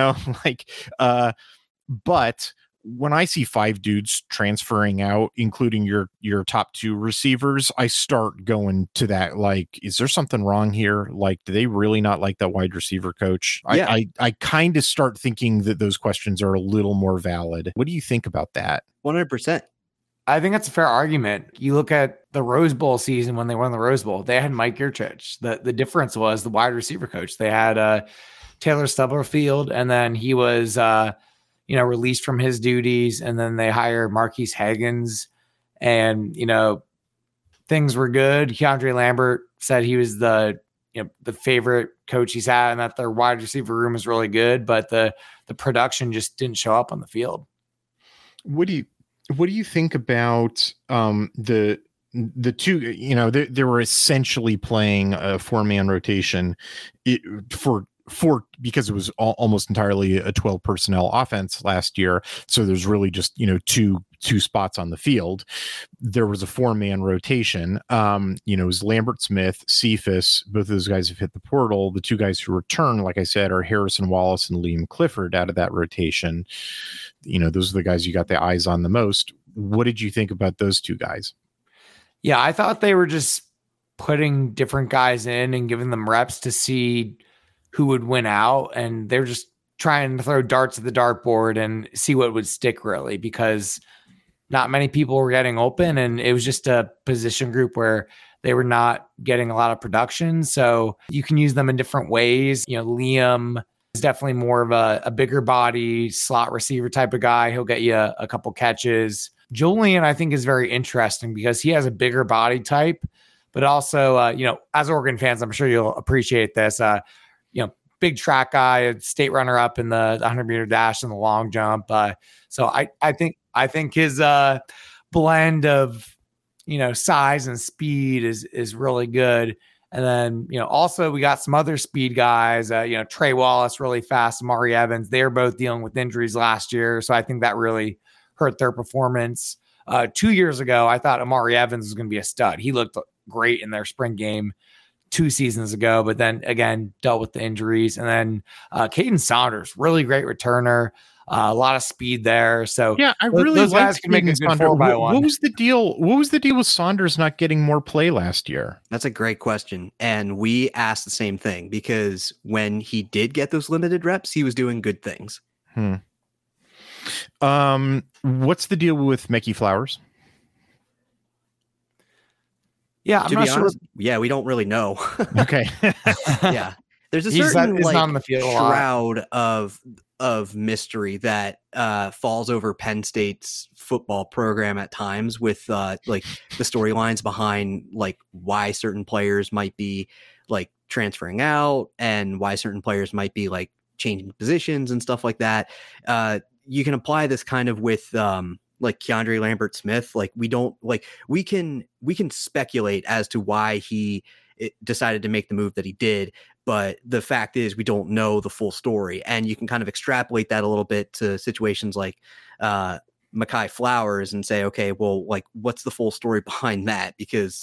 but when I see 5 dudes transferring out, including your top 2 receivers, I start going to that, like, is there something wrong here? Like, do they really not like that wide receiver coach? Yeah. I kind of start thinking that those questions are a little more valid. What do you think about that? 100%. I think that's a fair argument. You look at the Rose Bowl season when they won the Rose Bowl, they had Mike Yurcich. The difference was the wide receiver coach. They had Taylor Stubblefield, and then he was released from his duties, and then they hire Marquise Higgins, and, things were good. Keandre Lambert said he was the favorite coach he's had, and that their wide receiver room is really good, but the production just didn't show up on the field. What do you think about the two, they were essentially playing a 4-man rotation because it was almost entirely a 12 personnel offense last year. So there's really just, two spots on the field. There was a 4-man rotation. It was Lambert Smith, Cephas. Both of those guys have hit the portal. The 2 guys who return, like I said, are Harrison Wallace and Liam Clifford out of that rotation. Those are the guys you got the eyes on the most. What did you think about those 2 guys? Yeah, I thought they were just putting different guys in and giving them reps to see who would win out, and they're just trying to throw darts at the dartboard and see what would stick, really, because not many people were getting open, and it was just a position group where they were not getting a lot of production. So you can use them in different ways. Liam is definitely more of a bigger body slot receiver type of guy. He'll get you a couple catches. Julian, I think, is very interesting because he has a bigger body type, but also, as Oregon fans, I'm sure you'll appreciate this. Big track guy, a state runner up in the 100-meter dash and the long jump. So I think his blend of size and speed is really good. And then also we got some other speed guys. Trey Wallace, really fast. Amari Evans. They're both dealing with injuries last year, so I think that really hurt their performance. 2 years ago, I thought Amari Evans was going to be a stud. He looked great in their spring game 2 seasons ago, but then again dealt with the injuries. And then Caden Saunders, really great returner, a lot of speed there. So yeah, I really those guys can make a good 4x1. What was the deal? What was the deal with Saunders not getting more play last year? That's a great question, and we asked the same thing because when he did get those limited reps, he was doing good things. What's the deal with Mickey Flowers? Yeah, I'm not sure. Yeah, we don't really know. Okay. Yeah, there's a certain on the field shroud of mystery that falls over Penn State's football program at times with like the storylines behind like why certain players might be like transferring out and why certain players might be like changing positions and stuff like that. You can apply this kind of with like Keandre Lambert Smith. Like we can speculate as to why he decided to make the move that he did, but the fact is we don't know the full story, and you can kind of extrapolate that a little bit to situations like Mekhi Flowers and say, okay, well, like what's the full story behind that? Because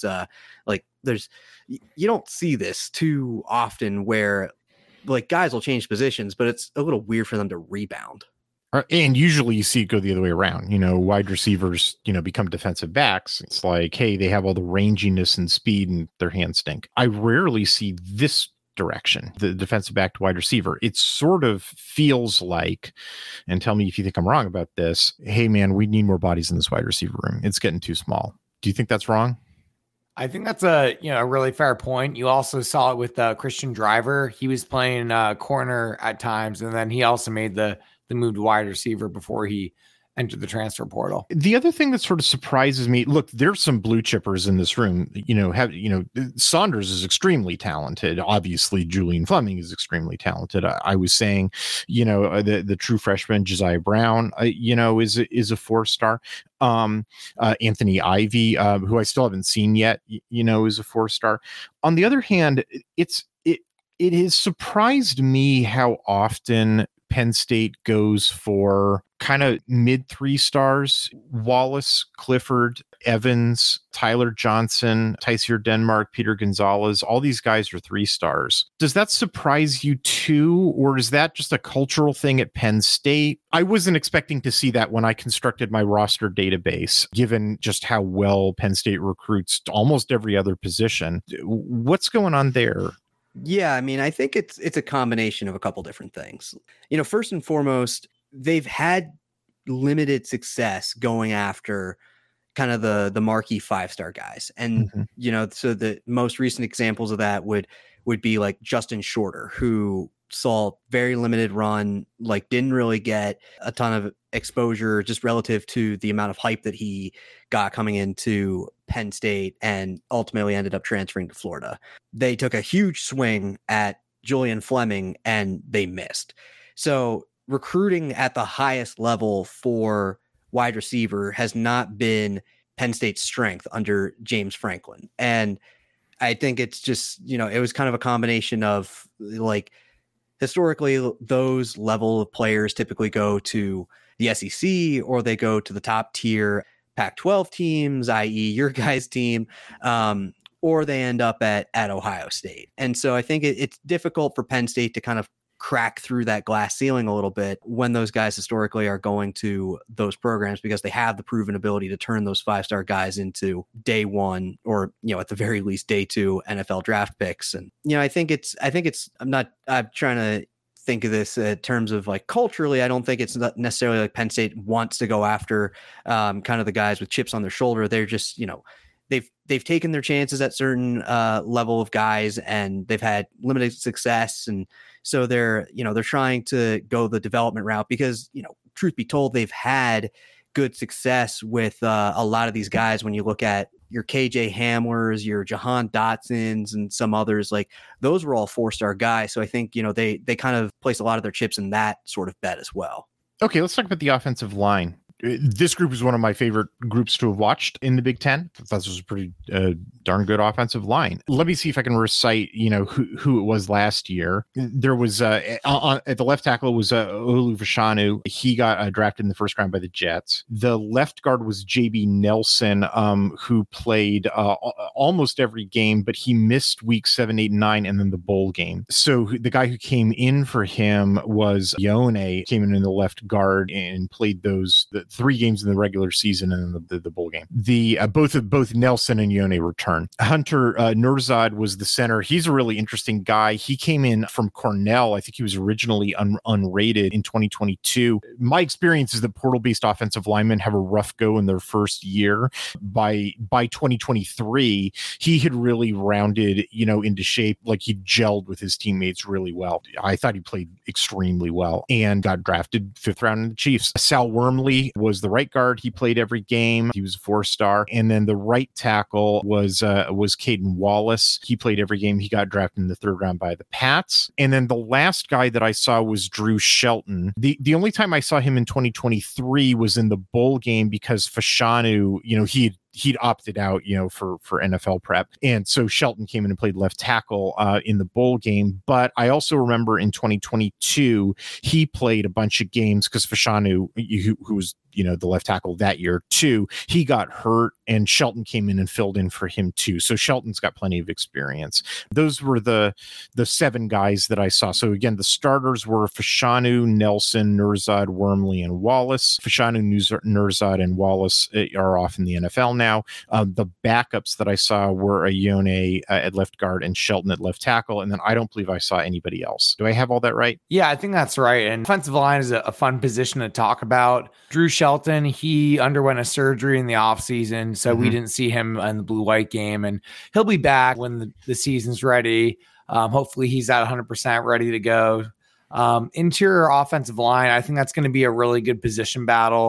you don't see this too often where like guys will change positions, but it's a little weird for them to rebound. And usually you see it go the other way around. Wide receivers, become defensive backs. It's like, hey, they have all the ranginess and speed and their hands stink. I rarely see this direction, the defensive back to wide receiver. It sort of feels like, and tell me if you think I'm wrong about this, hey, man, we need more bodies in this wide receiver room. It's getting too small. Do you think that's wrong? I think that's a really fair point. You also saw it with Christian Driver. He was playing corner at times, and then he also made the move to wide receiver before he entered the transfer portal. The other thing that sort of surprises me, look, there's some blue chippers in this room. Saunders is extremely talented. Obviously, Julian Fleming is extremely talented. I was saying, the true freshman Josiah Brown, is a 4-star. Anthony Ivy, who I still haven't seen yet, is a 4-star. On the other hand, it has surprised me how often Penn State goes for kind of mid 3 stars. Wallace, Clifford, Evans, Tyler Johnson, Tysier Denmark, Peter Gonzalez, all these guys are 3 stars. Does that surprise you too? Or is that just a cultural thing at Penn State? I wasn't expecting to see that when I constructed my roster database, given just how well Penn State recruits almost every other position. What's going on there? Yeah, I mean, I think it's a combination of a couple different things. First and foremost, they've had limited success going after kind of the marquee 5-star guys. And, so the most recent examples of that would be like Justin Shorter, who saw very limited run, like didn't really get a ton of exposure just relative to the amount of hype that he got coming into Penn State and ultimately ended up transferring to Florida. They took a huge swing at Julian Fleming and they missed. So recruiting at the highest level for wide receiver has not been Penn State's strength under James Franklin. And I think it's just, it was kind of a combination of like, historically, those level of players typically go to the SEC or they go to the top tier Pac-12 teams, i.e. your guys' team, or they end up at Ohio State. And so I think it's difficult for Penn State to kind of crack through that glass ceiling a little bit when those guys historically are going to those programs, because they have the proven ability to turn those 5-star guys into day 1 or, at the very least day 2 NFL draft picks. And, I'm trying to think of this in terms of like culturally. I don't think it's not necessarily like Penn State wants to go after kind of the guys with chips on their shoulder. They're just, they've taken their chances at certain level of guys and they've had limited success. And so they're trying to go the development route because, truth be told, they've had good success with a lot of these guys. When you look at your KJ Hamlers, your Jahan Dotsons, and some others, like those were all 4-star guys. So I think, they kind of place a lot of their chips in that sort of bet as well. Okay, let's talk about the offensive line. This group is one of my favorite groups to have watched in the Big Ten. I thought this was a pretty darn good offensive line. Let me see if I can recite, who it was last year. There was at the left tackle was Olu Fashanu. He got drafted in the first round by the Jets. The left guard was JB Nelson, who played almost every game, but he missed week 7, 8, and 9, and then the bowl game. So the guy who came in for him was Yone, came in the left guard and played the 3 games in the regular season and then the bowl game. Both Nelson and Yone return. Hunter Nurzad was the center. He's a really interesting guy. He came in from Cornell. I think he was originally unrated in 2022. My experience is that portal-based offensive linemen have a rough go in their first year. By 2023, he had really rounded, into shape. Like he gelled with his teammates really well. I thought he played extremely well and got drafted 5th round in the Chiefs. Sal Wormley was the right guard. He played every game. He was a 4-star. And then the right tackle was Caden Wallace. He played every game. He got drafted in the 3rd round by the Pats. And then the last guy that I saw was Drew Shelton. The only time I saw him in 2023 was in the bowl game because Fashanu, he'd opted out, for NFL prep. And so Shelton came in and played left tackle in the bowl game. But I also remember in 2022, he played a bunch of games because Fashanu, who was, the left tackle that year too, he got hurt and Shelton came in and filled in for him too. So Shelton's got plenty of experience. Those were the 7 guys that I saw. So again, the starters were Fashanu, Nelson, Nurzad, Wormley, and Wallace. Fashanu, Nurzad, and Wallace are off in the NFL now. The backups that I saw were Yone at left guard and Shelton at left tackle. And then I don't believe I saw anybody else. Do I have all that right? Yeah, I think that's right. And offensive line is a fun position to talk about. Drew Shelton, he underwent a surgery in the offseason, so we didn't see him in the blue-white game, and he'll be back when the season's ready. Hopefully he's at 100% ready to go. Interior offensive line, I think that's going to be a really good position battle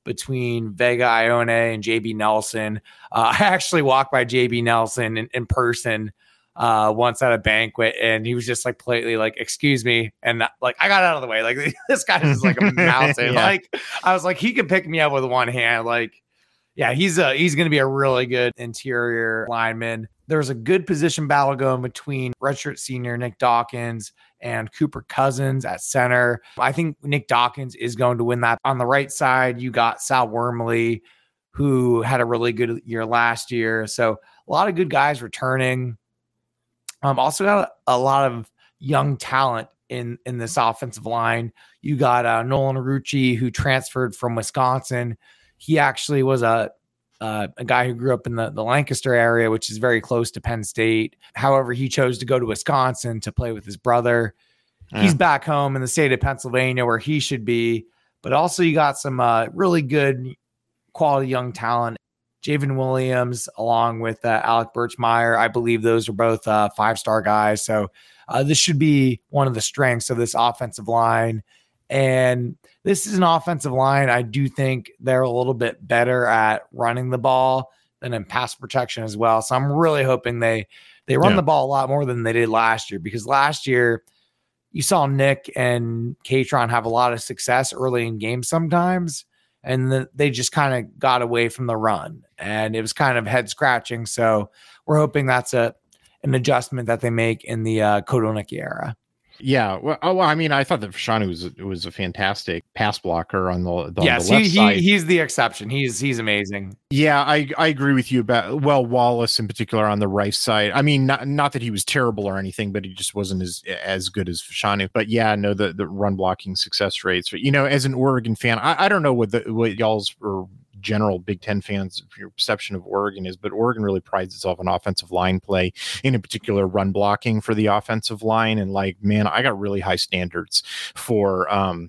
between Vega Ione and JB Nelson. I actually walked by JB Nelson in person once at a banquet, and he was just like politely like, excuse me. And like, I got out of the way. Like, this guy is like a mountain. Yeah. Like, I was like, he could pick me up with one hand. Like, yeah, he's going to be a really good interior lineman. There's a good position battle going between redshirt senior Nick Dawkins and Cooper Cousins at center. I think Nick Dawkins is going to win that. On the right side, you got Sal Wormley, who had a really good year last year. So a lot of good guys returning. Also got a lot of young talent in this offensive line. You got Nolan Rucci, who transferred from Wisconsin. He actually was a guy who grew up in the Lancaster area, which is very close to Penn State. However, he chose to go to Wisconsin to play with his brother. Yeah. He's back home in the state of Pennsylvania where he should be. But also you got some really good quality young talent. Javen Williams, along with Alec Birchmeyer. I believe those are both 5-star guys. So this should be one of the strengths of this offensive line. And this is an offensive line. I do think they're a little bit better at running the ball than in pass protection as well. So I'm really hoping they run the ball a lot more than they did last year, because last year you saw Nick and Katron have a lot of success early in games sometimes, and they just kind of got away from the run, and it was kind of head scratching. So we're hoping that's an adjustment that they make in the Kotelnicki era. Yeah, well, I mean, I thought that Fashanu was a fantastic pass blocker on the yes, on the left side. He's the exception. He's amazing. Yeah, I agree with you about Wallace in particular on the right side. I mean, not that he was terrible or anything, but he just wasn't as good as Fashanu. But yeah, no, the run blocking success rates. You know, as an Oregon fan, I don't know what y'all's or general Big Ten fans, your perception of Oregon is, but Oregon really prides itself on offensive line play, and in particular run blocking for the offensive line. And like, man, I got really high standards for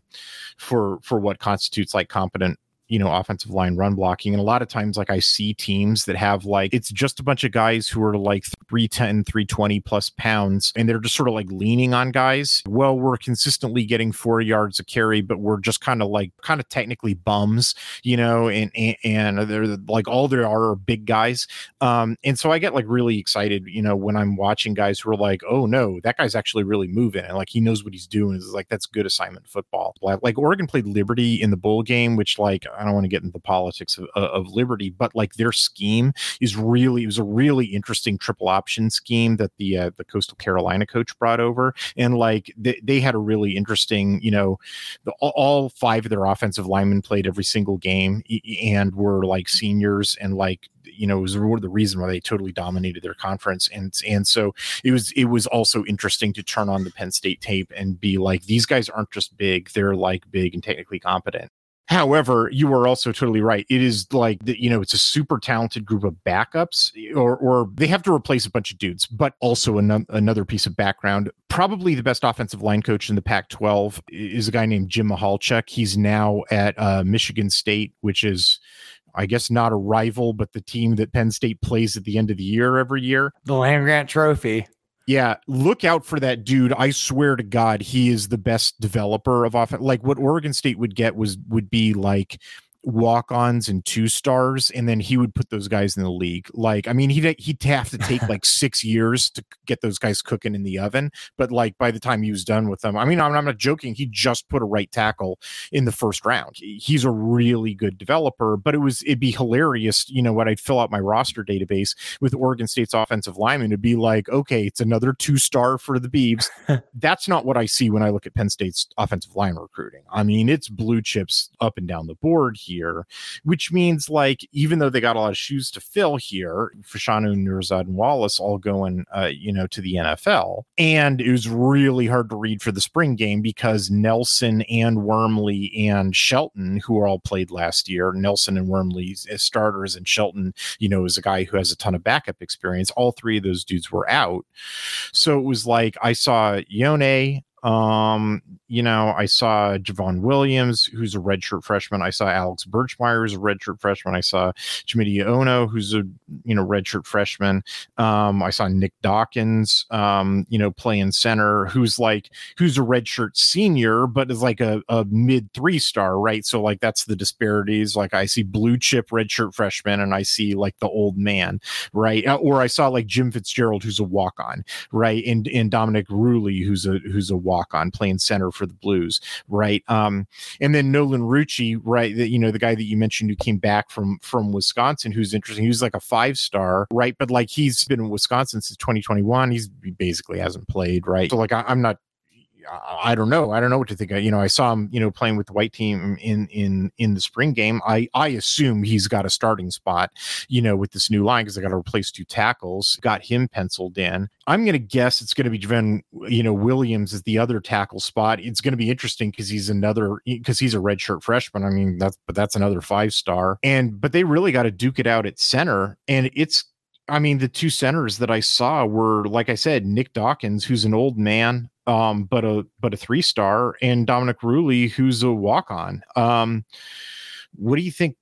what constitutes like competent, you know, offensive line run blocking. And a lot of times, like, I see teams that have like, it's just a bunch of guys who are like 310, 320 plus pounds, and they're just sort of like leaning on guys. Well, we're consistently getting 4 yards a carry, but we're just kind of technically bums, you know, and they're like, all there are big guys. And so I get like really excited, you know, when I'm watching guys who are like, oh no, that guy's actually really moving, and like he knows what he's doing. Is like, that's good assignment football. Like Oregon played Liberty in the bowl game, which, like, I don't want to get into the politics of Liberty, but like their scheme it was a really interesting triple option scheme that the Coastal Carolina coach brought over. And like they had a really interesting, you know, all 5 of their offensive linemen played every single game and were like seniors, and like, you know, it was the reason why they totally dominated their conference. And so it was also interesting to turn on the Penn State tape and be like, these guys aren't just big, they're like big and technically competent. However, you are also totally right. It is like, you know, it's a super talented group of backups, or they have to replace a bunch of dudes, but also another piece of background. Probably the best offensive line coach in the Pac-12 is a guy named Jim Michalczuk. He's now at Michigan State, which is, I guess, not a rival, but the team that Penn State plays at the end of the year every year. The Land-Grant Trophy. Yeah, look out for that dude. I swear to God, he is the best developer of offense. Like, what Oregon State would get would be like walk-ons and 2-stars, and then he would put those guys in the league. Like, I mean, he'd have to take like 6 years to get those guys cooking in the oven, but like by the time he was done with them, I mean, I'm not joking, he just put a right tackle in the first round. He's a really good developer, but it'd be hilarious, you know, when I'd fill out my roster database with Oregon State's offensive linemen, it'd be like, okay, it's another 2-star for the Beavs. That's not what I see when I look at Penn State's offensive line recruiting. I mean, it's blue chips up and down the board here. Which means, like, even though they got a lot of shoes to fill here, Fashanu, Nurzad, and Wallace all going, you know, to the NFL. And it was really hard to read for the spring game because Nelson and Wormley and Shelton, who all played last year, Nelson and Wormley as starters, and Shelton, you know, is a guy who has a ton of backup experience. All 3 of those dudes were out. So it was like, I saw Ione, I saw Javon Williams, who's a redshirt freshman. I saw Alex Birchmeyer, who's a redshirt freshman. I saw Chimidi Ono, who's a redshirt freshman. I saw Nick Dawkins, playing center, who's a redshirt senior, but is like a mid 3-star, right? So like that's the disparities. Like I see blue chip redshirt freshman, and I see like the old man, right? Or I saw like Jim Fitzgerald, who's a walk on, right? And Dominic Rulli, who's a walk on playing center for the Blues, right? And then Nolan Rucci, right? The guy that you mentioned who came back from Wisconsin, who's interesting. He was like a 5-star, right? But like he's been in Wisconsin since 2021. He basically hasn't played, right? So like I don't know what to think. I saw him, playing with the white team in the spring game. I assume he's got a starting spot, with this new line because I got to replace 2 tackles. Got him penciled in. I'm going to guess it's going to be Javon, Williams is the other tackle spot. It's going to be interesting because he's a redshirt freshman. I mean, that's another 5-star. But they really got to duke it out at center. And the 2 centers that I saw were, like I said, Nick Dawkins, who's an old man, but a 3-star, and Dominic Rulli, who's a walk-on. What do you think?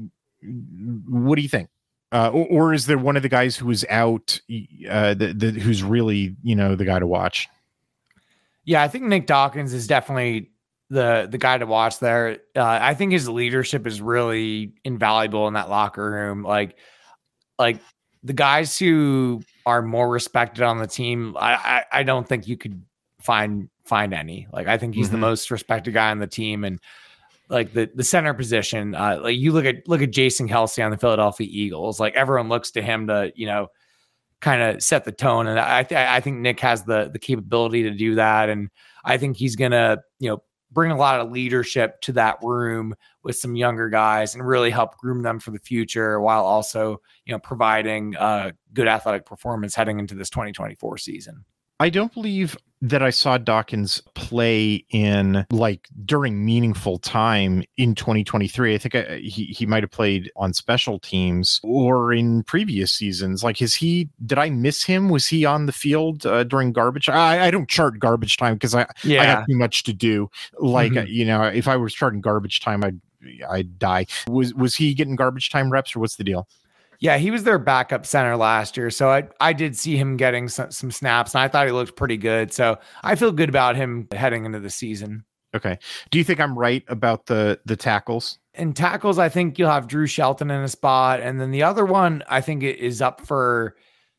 Or is there one of the guys who is out, who's really, the guy to watch? Yeah, I think Nick Dawkins is definitely the guy to watch there. I think his leadership is really invaluable in that locker room. Like the guys who are more respected on the team, I don't think you could find any. Like I think he's the most respected guy on the team, and like the center position. Like you look at Jason Kelce on the Philadelphia Eagles. Like everyone looks to him to kind of set the tone, and I think Nick has the capability to do that, and I think he's gonna bring a lot of leadership to that room with some younger guys and really help groom them for the future while also, providing a good athletic performance heading into this 2024 season. I don't believe that I saw Dawkins play during meaningful time in 2023. I think he might have played on special teams or in previous seasons. Like, did I miss him? Was he on the field during garbage? I don't chart garbage time because I got too much to do. Like, if I was charting garbage time, I'd die. Was he getting garbage time reps, or what's the deal? Yeah, he was their backup center last year. So I did see him getting some snaps, and I thought he looked pretty good. So I feel good about him heading into the season. Okay. Do you think I'm right about the tackles? In tackles, I think you'll have Drew Shelton in a spot. And then the other one, I think it is up for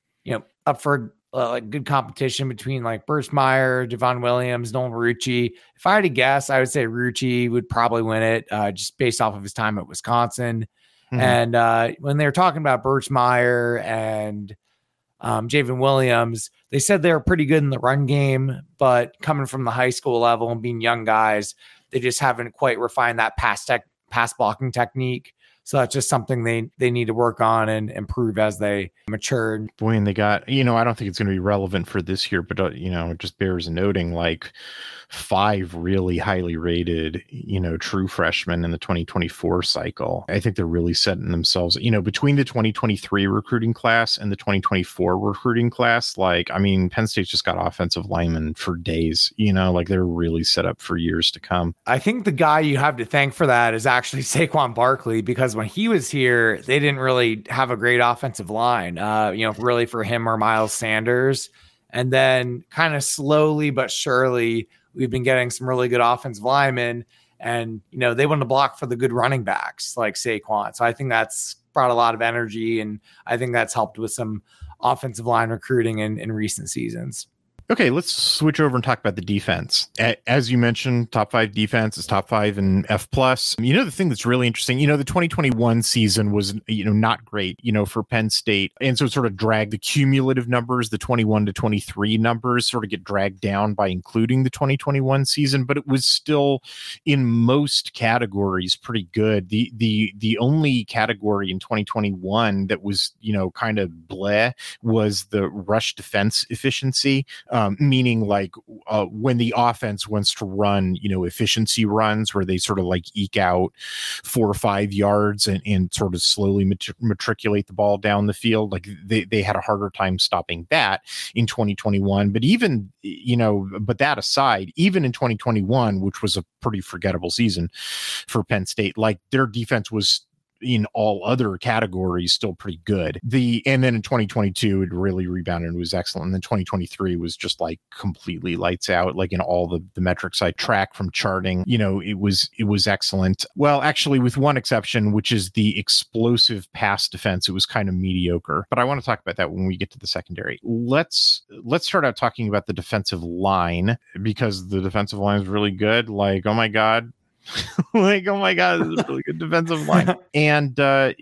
good competition between like Birchmeyer, Javon Williams, Nolan Rucci. If I had to guess, I would say Rucci would probably win it just based off of his time at Wisconsin. Mm-hmm. And when they were talking about Birchmeyer and Javon Williams, they said they were pretty good in the run game, but coming from the high school level and being young guys, they just haven't quite refined that pass blocking technique. So that's just something they need to work on and improve as they mature. Boy, and they got, I don't think it's going to be relevant for this year, but, it just bears noting like 5 really highly rated, true freshmen in the 2024 cycle. I think they're really setting themselves, between the 2023 recruiting class and the 2024 recruiting class. Like, Penn State's just got offensive linemen for days, like they're really set up for years to come. I think the guy you have to thank for that is actually Saquon Barkley, because when he was here, they didn't really have a great offensive line, really for him or Miles Sanders. And then kind of slowly but surely, we've been getting some really good offensive linemen, and, they want to block for the good running backs like Saquon. So I think that's brought a lot of energy, and I think that's helped with some offensive line recruiting in recent seasons. Okay, let's switch over and talk about the defense. As you mentioned, top 5 defense is top 5 in F+. The thing that's really interesting, the 2021 season was, not great, for Penn State. And so it sort of dragged the cumulative numbers, the 21 to 23 numbers sort of get dragged down by including the 2021 season, but it was still in most categories pretty good. The only category in 2021 that was, kind of bleh was the rush defense efficiency. meaning like when the offense wants to run, efficiency runs where they sort of like eke out 4 or 5 yards and sort of slowly matriculate the ball down the field. Like they had a harder time stopping that in 2021. But even, but that aside, even in 2021, which was a pretty forgettable season for Penn State, like their defense was in all other categories still pretty good. And then in 2022 it really rebounded and was excellent. And then 2023 was just like completely lights out, like in all the metrics I track from charting. It was excellent. Well, actually, with one exception, which is the explosive pass defense, it was kind of mediocre. But I want to talk about that when we get to the secondary. Let's start out talking about the defensive line, because the defensive line is really good. Like, oh my God. Like, oh my God, this is a really good defensive line. And,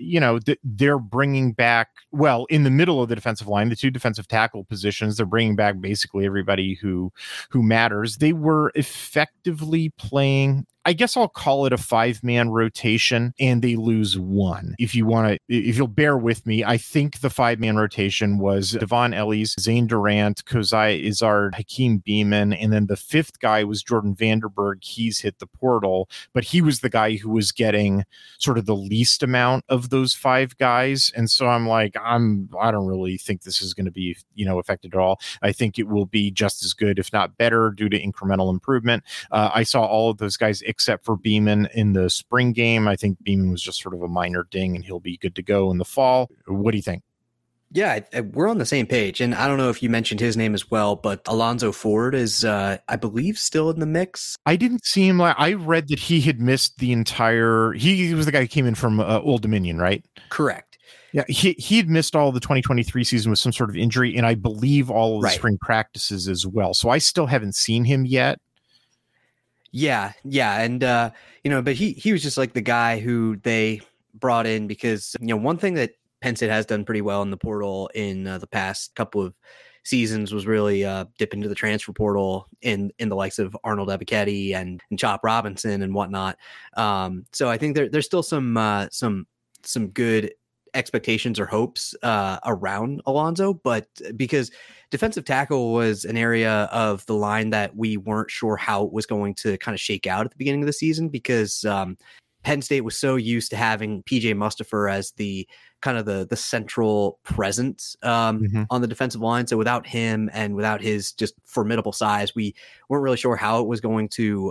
they're bringing back, well, in the middle of the defensive line, the 2 defensive tackle positions, they're bringing back basically everybody who matters. They were effectively playing, I guess I'll call it a 5-man rotation, and they lose 1. If you'll bear with me, I think the 5-man rotation was Devon Ellis, Zane Durant, Kozai Izzard, Hakeem Beamon, and then the 5th guy was Jordan Vanderberg. He's hit the portal, but he was the guy who was getting sort of the least amount of those 5 guys. And so I'm like, I don't really think this is going to be, affected at all. I think it will be just as good, if not better, due to incremental improvement. I saw all of those guys except for Beamon in the spring game. I think Beamon was just sort of a minor ding and he'll be good to go in the fall. What do you think? Yeah, we're on the same page. And I don't know if you mentioned his name as well, but Alonzo Ford is, I believe, still in the mix. I didn't see him. I read that he had missed the entire, he was the guy who came in from Old Dominion, right? Correct. Yeah, he had missed all of the 2023 season with some sort of injury, and I believe all of the spring practices as well. So I still haven't seen him yet. Yeah. And, but he was just like the guy who they brought in because, one thing that Penn State has done pretty well in the portal in the past couple of seasons was really dip into the transfer portal in the likes of Arnold Ebiketie and Chop Robinson and whatnot. So I think there's still some good expectations or hopes around Alonzo, but because defensive tackle was an area of the line that we weren't sure how it was going to kind of shake out at the beginning of the season, because Penn State was so used to having PJ Mustipher as the kind of the central presence on the defensive line. So without him and without his just formidable size, we weren't really sure how it was going to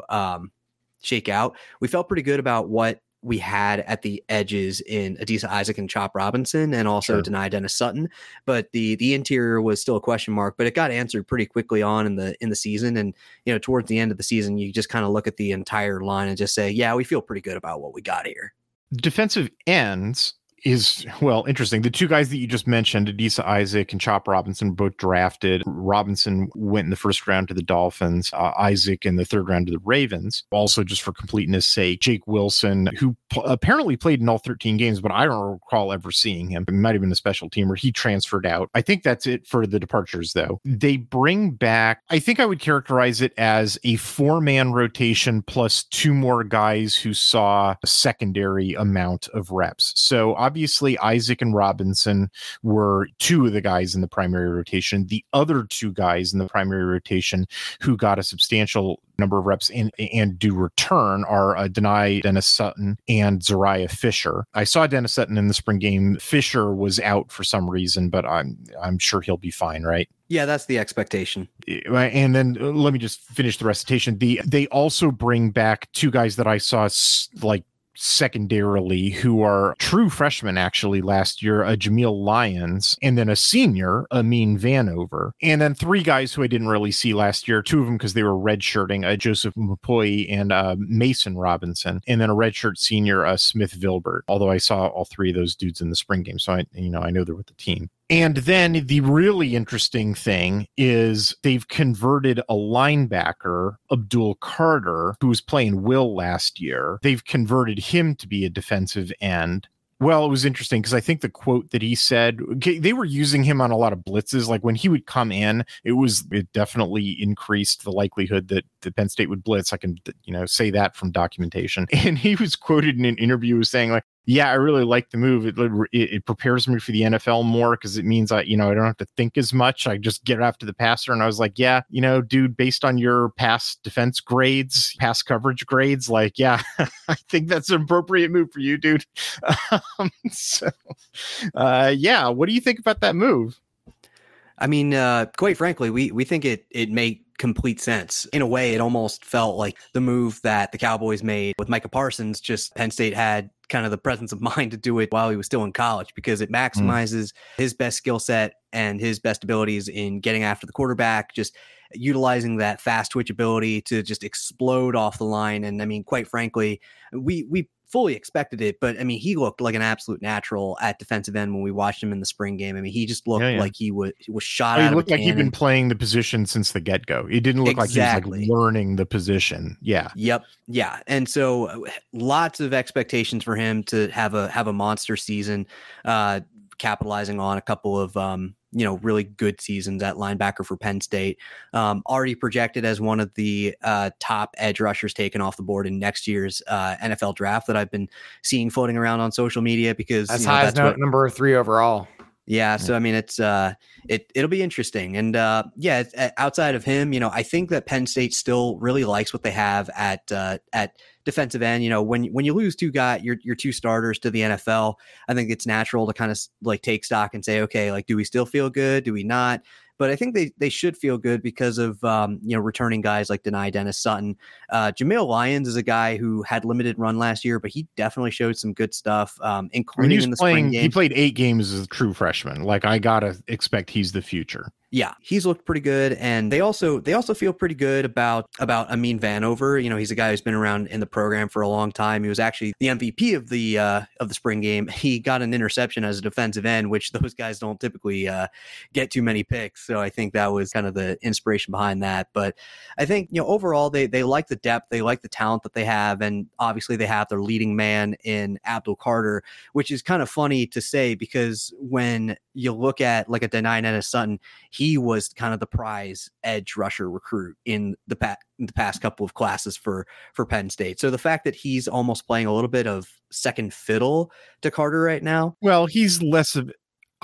shake out. We felt pretty good about what we had at the edges in Adisa Isaac and Chop Robinson, and also Dani Dennis Sutton, but the interior was still a question mark, but it got answered pretty quickly on in the season. And, towards the end of the season, you just kind of look at the entire line and just say, yeah, we feel pretty good about what we got here. Defensive ends is, well, interesting. The 2 guys that you just mentioned, Adisa Isaac and Chop Robinson, both drafted. Robinson went in the 1st round to the Dolphins, Isaac in the 3rd round to the Ravens. Also, just for completeness sake, Jake Wilson, who apparently played in all 13 games, but I don't recall ever seeing him. It might have been a special teamer. He transferred out. I think that's it for the departures, though. They bring back, I think I would characterize it as a 4-man rotation plus 2 more guys who saw a secondary amount of reps. So obviously, Isaac and Robinson were 2 of the guys in the primary rotation. The other 2 guys in the primary rotation who got a substantial number of reps and do return are Dani Dennis Sutton and Zariah Fisher. I saw Dennis Sutton in the spring game. Fisher was out for some reason, but I'm sure he'll be fine, right? Yeah, that's the expectation. And then let me just finish the recitation. They also bring back 2 guys that I saw like secondarily who are true freshmen actually last year, Jameel Lyons, and then a senior, Amin Vanover, and then 3 guys who I didn't really see last year, 2 of them because they were redshirting, Joseph Mupoi and Mason Robinson, and then a redshirt senior, Smith Vilbert, although I saw all 3 of those dudes in the spring game, so I know they're with the team. And then the really interesting thing is they've converted a linebacker, Abdul Carter, who was playing Will last year. They've converted him to be a defensive end. Well, it was interesting because I think the quote that he said, they were using him on a lot of blitzes. Like when he would come in, it definitely increased the likelihood that the Penn State would blitz. I can, say that from documentation. And he was quoted in an interview as saying, like, Yeah, I really like the move. It prepares me for the NFL more because it means I don't have to think as much. I just get after the passer. And I was like, yeah, dude, based on your pass defense grades, pass coverage grades, like, yeah, I think that's an appropriate move for you, dude. Yeah, what do you think about that move? I mean, quite frankly, we think it made complete sense. In a way, it almost felt like the move that the Cowboys made with Micah Parsons. Just Penn State had kind of the presence of mind to do it while he was still in college, because it maximizes his best skill set and his best abilities in getting after the quarterback, just utilizing that fast twitch ability to just explode off the line. And I mean, quite frankly, we fully expected it, but I mean, he looked like an absolute natural at defensive end when we watched him in the spring game. I mean, he just looked like he was shot out of a cannon. He looked like he'd been playing the position since the get-go. It didn't look like he was like learning the position. Yeah. Yep. Yeah. And so lots of expectations for him to have a monster season, capitalizing on a couple of really good seasons at linebacker for Penn State. Already projected as one of the top edge rushers taken off the board in next year's NFL draft that I've been seeing floating around on social media, because as high as number 3 overall. Yeah. So, I mean, it'll be interesting. And outside of him, I think that Penn State still really likes what they have at defensive end. When you lose your 2 starters to the NFL, I think it's natural to kind of like take stock and say, okay, like, do we still feel good? Do we not? But I think they should feel good because of, returning guys like Dani Dennis-Sutton. Jamil Lyons is a guy who had limited run last year, but he definitely showed some good stuff, including in the spring game. He played 8 games as a true freshman. Like, I got to expect he's the future. Yeah, he's looked pretty good, and they also feel pretty good about Amin Vanover. He's a guy who's been around in the program for a long time. He was actually the MVP of the spring game. He got an interception as a defensive end, which those guys don't typically get too many picks. So I think that was kind of the inspiration behind that. But I think overall they like the depth, they like the talent that they have, and obviously they have their leading man in Abdul Carter, which is kind of funny to say because when you look at like a Dani Dennis-Sutton, he was kind of the prize edge rusher recruit in the past couple of classes for Penn State. So the fact that he's almost playing a little bit of second fiddle to Carter right now. Well, he's less of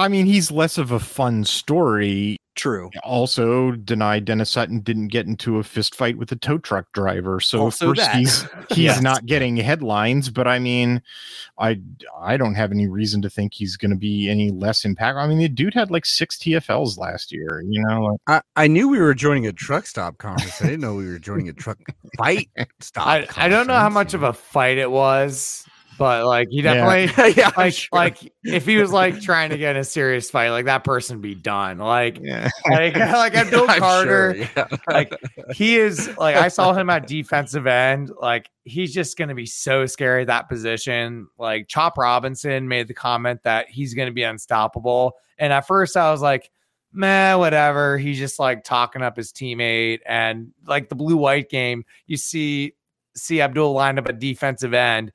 a fun story. True. Also, Dani Dennis-Sutton didn't get into a fist fight with a tow truck driver, so also of course he's not getting headlines. But I mean, I don't have any reason to think he's going to be any less impactful. I mean, the dude had like 6 TFLs last year. I knew we were joining a truck stop conference. I didn't know we were joining a truck fight stop. I don't know how much of a fight it was. But like he definitely like if he was like trying to get in a serious fight, like that person be done. Like Abdul Carter, like he is like I saw him at defensive end. Like he's just gonna be so scary at that position. Like Chop Robinson made the comment that he's gonna be unstoppable. And at first I was like, meh, whatever. He's just like talking up his teammate. And like the blue-white game, you see Abdul lined up at defensive end.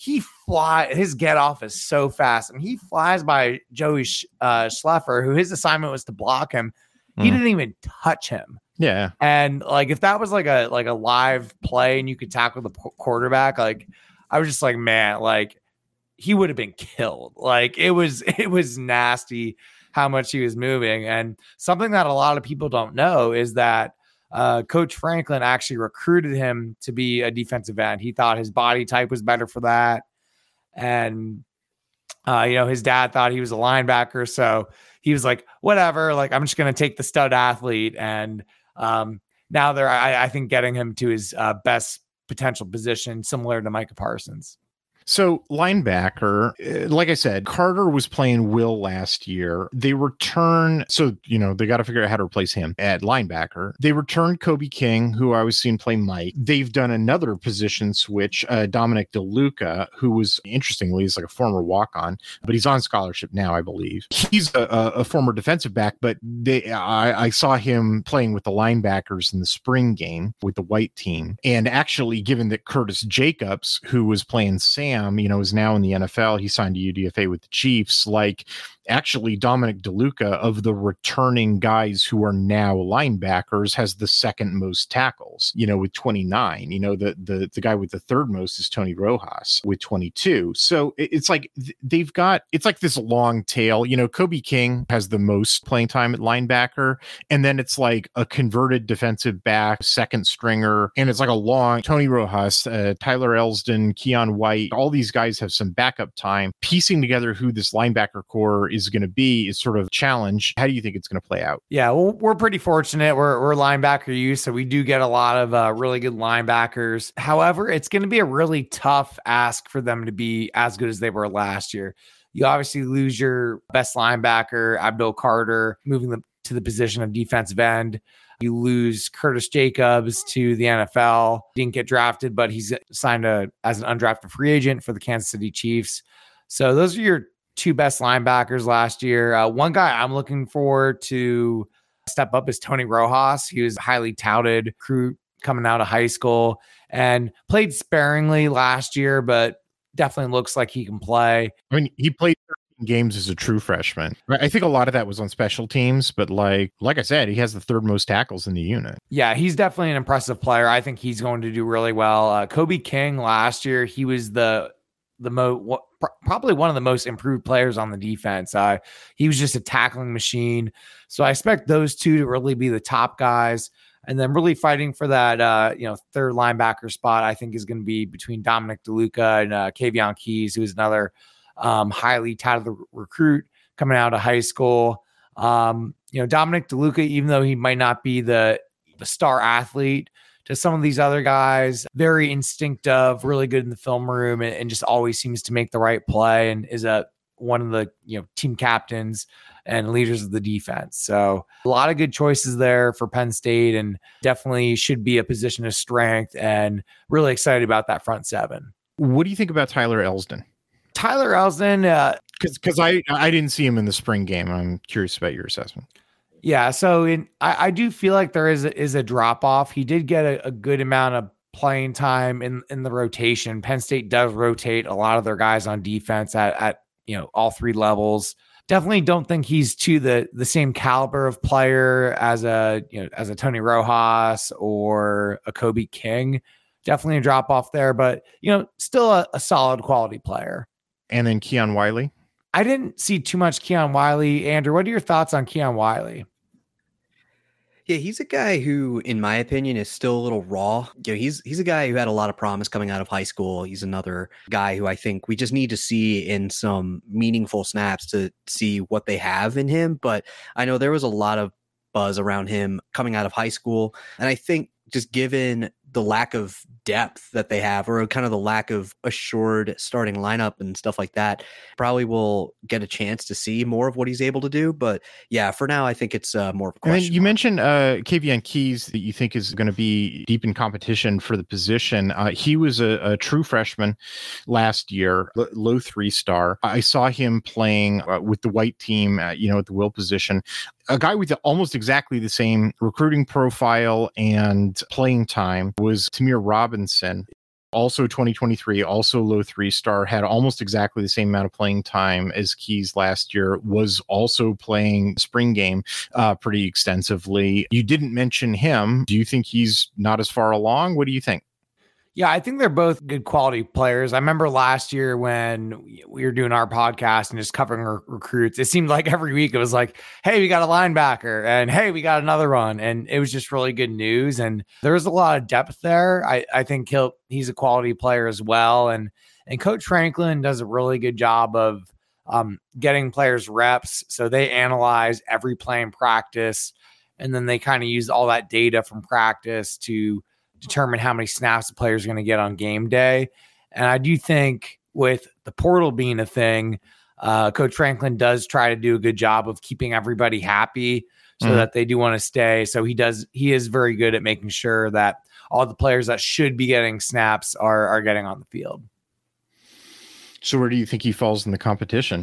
His get off is so fast, and he flies by Joey Schleffer, who his assignment was to block him. He didn't even touch him. Yeah. And like, if that was like a live play and you could tackle the quarterback, like I was just like, man, like he would have been killed. Like it was nasty how much he was moving. And something that a lot of people don't know is that Coach Franklin actually recruited him to be a defensive end. He thought his body type was better for that. And, his dad thought he was a linebacker. So he was like, whatever, like, I'm just going to take the stud athlete. And now they're, I think, getting him to his best potential position, similar to Micah Parsons. So linebacker, like I said, Carter was playing Will last year. They return. So, they got to figure out how to replace him at linebacker. They returned Kobe King, who I was seeing play Mike. They've done another position switch, Dominic DeLuca, who was, interestingly, is like a former walk-on, but he's on scholarship now, I believe. He's a former defensive back, but I saw him playing with the linebackers in the spring game with the white team. And actually, given that Curtis Jacobs, who was playing Sam, is now in the NFL. He signed a UDFA with the Chiefs. Like, actually Dominic DeLuca, of the returning guys who are now linebackers, has the second most tackles, with 29. The guy with the third most is Tony Rojas with 22. So it's like they've got, it's like this long tail. Kobe King has the most playing time at linebacker, and then it's like a converted defensive back, second stringer, and it's like a long Tony Rojas, Tyler Elsdon, Keon White. All these guys have some backup time. Piecing together who this linebacker core is going to be is sort of a challenge. How do you think it's going to play out? Yeah, well, we're pretty fortunate. We're linebacker youth, so we do get a lot of really good linebackers. However, it's going to be a really tough ask for them to be as good as they were last year. You obviously lose your best linebacker, Abdul Carter, moving them to the position of defensive end. You lose Curtis Jacobs to the NFL. Didn't get drafted, but he's signed as an undrafted free agent for the Kansas City Chiefs. So those are your two best linebackers last year. One guy I'm looking forward to step up is Tony Rojas. He was a highly touted recruit coming out of high school and played sparingly last year, but definitely looks like he can play. I mean, he played games as a true freshman. I think a lot of that was on special teams, but like I said, he has the third most tackles in the unit. Yeah, he's definitely an impressive player. I think he's going to do really well. Kobe King last year, he was probably one of the most improved players on the defense. He was just a tackling machine. So I expect those two to really be the top guys. And then really fighting for that, third linebacker spot, I think is going to be between Dominic DeLuca and Kavion Keys, who is another highly touted recruit coming out of high school. Dominic DeLuca, even though he might not be the star athlete to some of these other guys, very instinctive, really good in the film room, and just always seems to make the right play, and is one of the team captains and leaders of the defense. So a lot of good choices there for Penn State, and definitely should be a position of strength, and really excited about that front seven. What do you think about Tyler Elsdon? Tyler Elsdon, because I didn't see him in the spring game. I'm curious about your assessment. Yeah, so I do feel like there is a drop off. He did get a good amount of playing time in the rotation. Penn State does rotate a lot of their guys on defense at all three levels. Definitely don't think he's to the same caliber of player as a Tony Rojas or a Kobe King. Definitely a drop off there, but still a solid quality player. And then Keon Wiley. I didn't see too much Keon Wiley. Andrew, what are your thoughts on Keon Wiley? Yeah, he's a guy who, in my opinion, is still a little raw. He's a guy who had a lot of promise coming out of high school. He's another guy who I think we just need to see in some meaningful snaps to see what they have in him. But I know there was a lot of buzz around him coming out of high school. And I think just given the lack of depth that they have, or kind of the lack of assured starting lineup and stuff like that, probably will get a chance to see more of what he's able to do. But yeah, for now, I think it's more of a question. And you mentioned Kavion Keys that you think is going to be deep in competition for the position. He was a true freshman last year, low 3-star. I saw him playing with the white team, at the will position. A guy with almost exactly the same recruiting profile and playing time was Tamir Robinson, also 2023, also low 3-star, had almost exactly the same amount of playing time as Keys last year, was also playing spring game pretty extensively. You didn't mention him. Do you think he's not as far along? What do you think? Yeah, I think they're both good quality players. I remember last year when we were doing our podcast and just covering recruits, it seemed like every week it was like, hey, we got a linebacker, and hey, we got another one. And it was just really good news. And there was a lot of depth there. I think he's a quality player as well. And Coach Franklin does a really good job of getting players reps. So they analyze every play in practice, and then they kind of use all that data from practice to determine how many snaps the player is going to get on game day. And I do think with the portal being a thing, Coach Franklin does try to do a good job of keeping everybody happy so that they do want to stay. So he is very good at making sure that all the players that should be getting snaps are getting on the field. So where do you think he falls in the competition?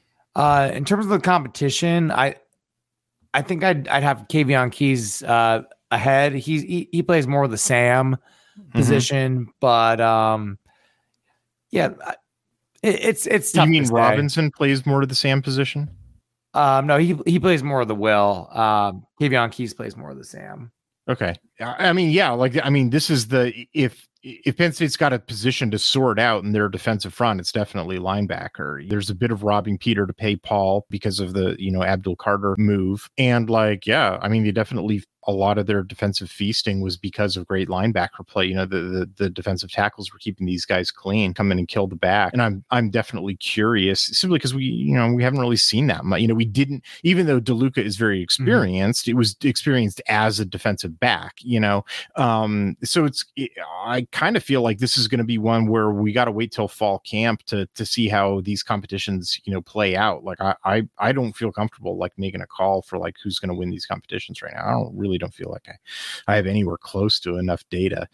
In terms of the competition, I think I'd have Kavion Keys ahead. He plays more of the Sam position, but it's tough. You mean Robinson plays more to the Sam position? No, he plays more of the Will. Kayvon Keys plays more of the Sam. Okay. I mean, yeah, this is if Penn State's got a position to sort out in their defensive front, it's definitely linebacker. There's a bit of robbing Peter to pay Paul because of the, Abdul Carter move. And they definitely, a lot of their defensive feasting was because of great linebacker play. The defensive tackles were keeping these guys clean, come in and kill the back. And I'm definitely curious simply because we haven't really seen that much. We didn't, even though DeLuca is very experienced, It was experienced as a defensive back, so I kind of feel like this is going to be one where we got to wait till fall camp to see how these competitions, play out. Like I don't feel comfortable making a call for who's going to win these competitions right now. I don't feel like I have anywhere close to enough data.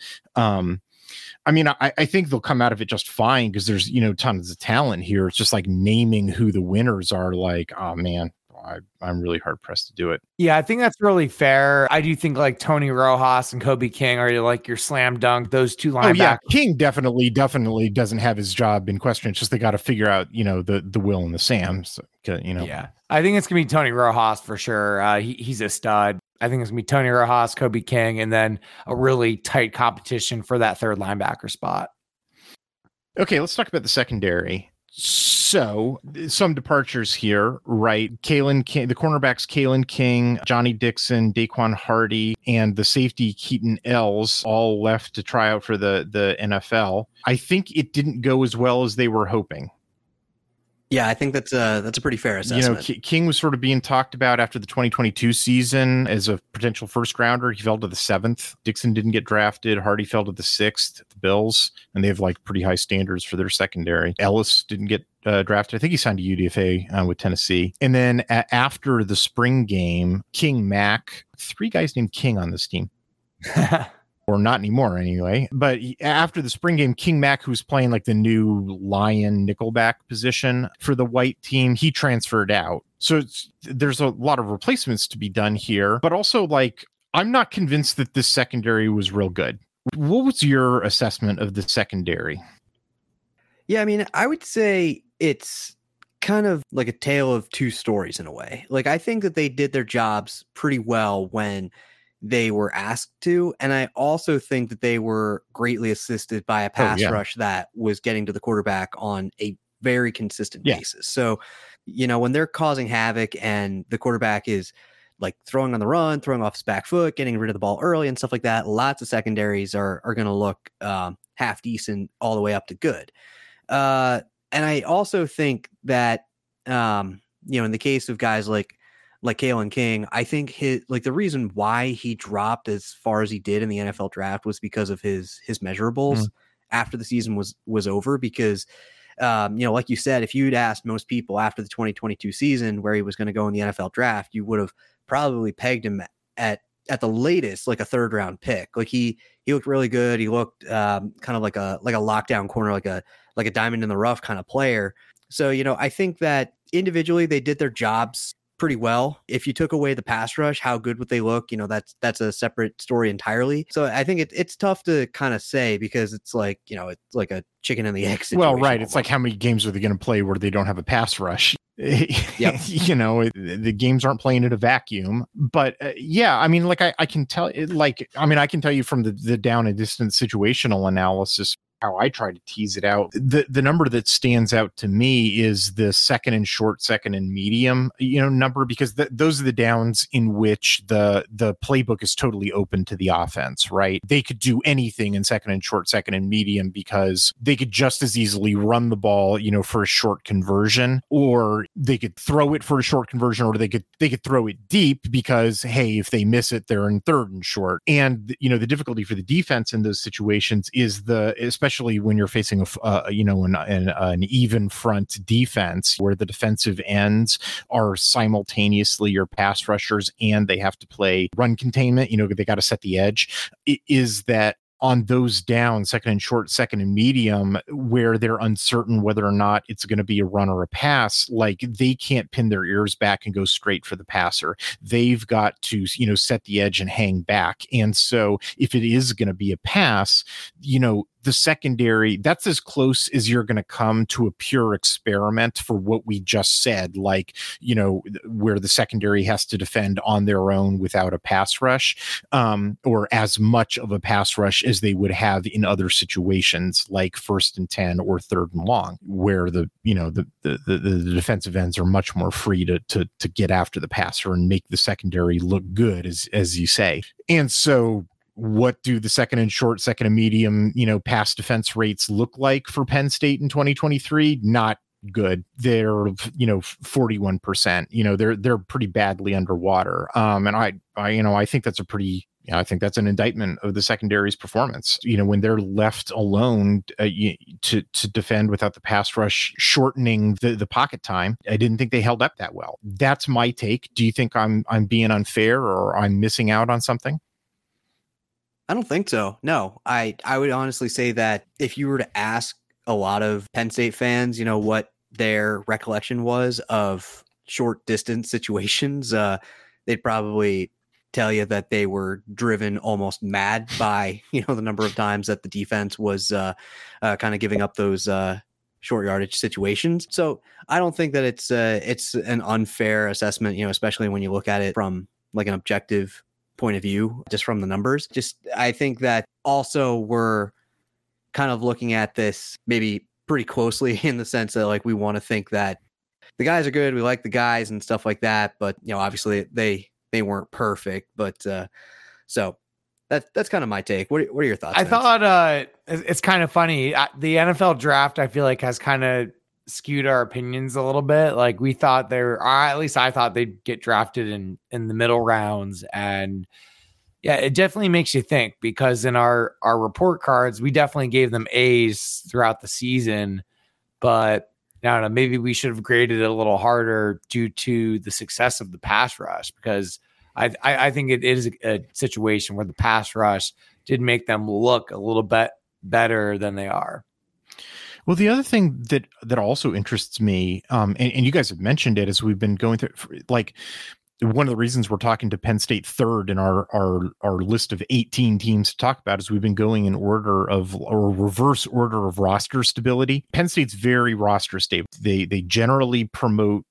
I think they'll come out of it just fine because there's, tons of talent here. It's just naming who the winners are. Oh man, I'm really hard pressed to do it. Yeah, I think that's really fair. I do think Tony Rojas and Kobe King are your slam dunk. Those two linebackers. Oh yeah, King definitely doesn't have his job in question. It's just they got to figure out, the Will and the Sam. So, Yeah, I think it's gonna be Tony Rojas for sure. He's a stud. I think it's gonna be Tony Rojas, Kobe King, and then a really tight competition for that third linebacker spot. Okay, let's talk about the secondary. So some departures here, right? Kalen King, the cornerbacks, Kalen King, Johnny Dixon, Daquan Hardy, and the safety Keaton Ells all left to try out for the NFL. I think it didn't go as well as they were hoping. Yeah, I think that's a pretty fair assessment. King was sort of being talked about after the 2022 season as a potential first rounder. He fell to the 7th. Dixon didn't get drafted. Hardy fell to the 6th. The Bills, and they have pretty high standards for their secondary. Ellis didn't get drafted. I think he signed to UDFA with Tennessee. And then after the spring game, King Mack, 3 guys named King on this team. Or not anymore anyway. But after the spring game, King Mack, who's playing the new Lion nickelback position for the white team, he transferred out. So there's a lot of replacements to be done here. But also, I'm not convinced that this secondary was real good. What was your assessment of the secondary? Yeah, I would say it's kind of like a tale of two stories in a way. I think that they did their jobs pretty well when they were asked to. And I also think that they were greatly assisted by a pass rush that was getting to the quarterback on a very consistent basis. So, when they're causing havoc and the quarterback is throwing on the run, throwing off his back foot, getting rid of the ball early and stuff like that, lots of secondaries are going to look half decent all the way up to good. And I also think that, in the case of guys like Kalen King, I think the reason why he dropped as far as he did in the NFL draft was because of his measurables after the season was over. Because, like you said, if you'd asked most people after the 2022 season where he was going to go in the NFL draft, you would have probably pegged him at the latest, a 3rd round pick. He looked really good. He looked kind of like a lockdown corner, like a diamond in the rough kind of player. So, I think that individually they did their jobs pretty well. If you took away the pass rush, how good would they look? That's a separate story entirely. So I think it's tough to kind of say because it's it's like a chicken and the egg situation. Well, right. It's how many games are they going to play where they don't have a pass rush? Yep. The games aren't playing in a vacuum. But I can tell I can tell you from the down and distance situational analysis how I try to tease it out. The number that stands out to me is the second and short, second and medium, number, because those are the downs in which the playbook is totally open to the offense, right? They could do anything in second and short, second and medium because they could just as easily run the ball, for a short conversion, or they could throw it for a short conversion, or they could throw it deep because, hey, if they miss it, they're in 3rd and short. And, the difficulty for the defense in those situations is especially when you're facing an even front defense where the defensive ends are simultaneously your pass rushers and they have to play run containment, they got to set the edge, is that on those downs, second and short, second and medium, where they're uncertain whether or not it's going to be a run or a pass, they can't pin their ears back and go straight for the passer. They've got to, set the edge and hang back. And so if it is going to be a pass, the secondary, that's as close as you're going to come to a pure experiment for what we just said, like, where the secondary has to defend on their own without a pass rush, or as much of a pass rush as they would have in other situations, like 1st and 10 or 3rd and long, where the defensive ends are much more free to get after the passer and make the secondary look good, as you say. And so what do the second and short, second and medium, pass defense rates look like for Penn State in 2023? Not good. They're 41%. They're pretty badly underwater. And I think that's I think that's an indictment of the secondary's performance. When they're left alone to defend without the pass rush shortening the pocket time, I didn't think they held up that well. That's my take. Do you think I'm being unfair or I'm missing out on something? I don't think so. No, I would honestly say that if you were to ask a lot of Penn State fans, what their recollection was of short distance situations, they'd probably tell you that they were driven almost mad by, the number of times that the defense was kind of giving up those short yardage situations. So I don't think that it's an unfair assessment, especially when you look at it from like an objective point of view, just from the numbers. I think that also we're kind of looking at this maybe pretty closely in the sense that like we want to think that the guys are good, we like the guys and stuff like that, but obviously they weren't perfect. But so that's kind of my take. What are your thoughts? I thought it's kind of funny. The NFL draft, I feel like, has kind of skewed our opinions a little bit. Like we thought at least I thought they'd get drafted in the middle rounds. And yeah, it definitely makes you think, because in our report cards, we definitely gave them A's throughout the season, but I don't know, maybe we should have graded it a little harder due to the success of the pass rush, because I think it is a situation where the pass rush did make them look a little bit better than they are. Well, the other thing that also interests me, and you guys have mentioned it as we've been going through, like one of the reasons we're talking to Penn State third in our list of 18 teams to talk about is we've been going in reverse order of roster stability. Penn State's very roster stable. They generally promote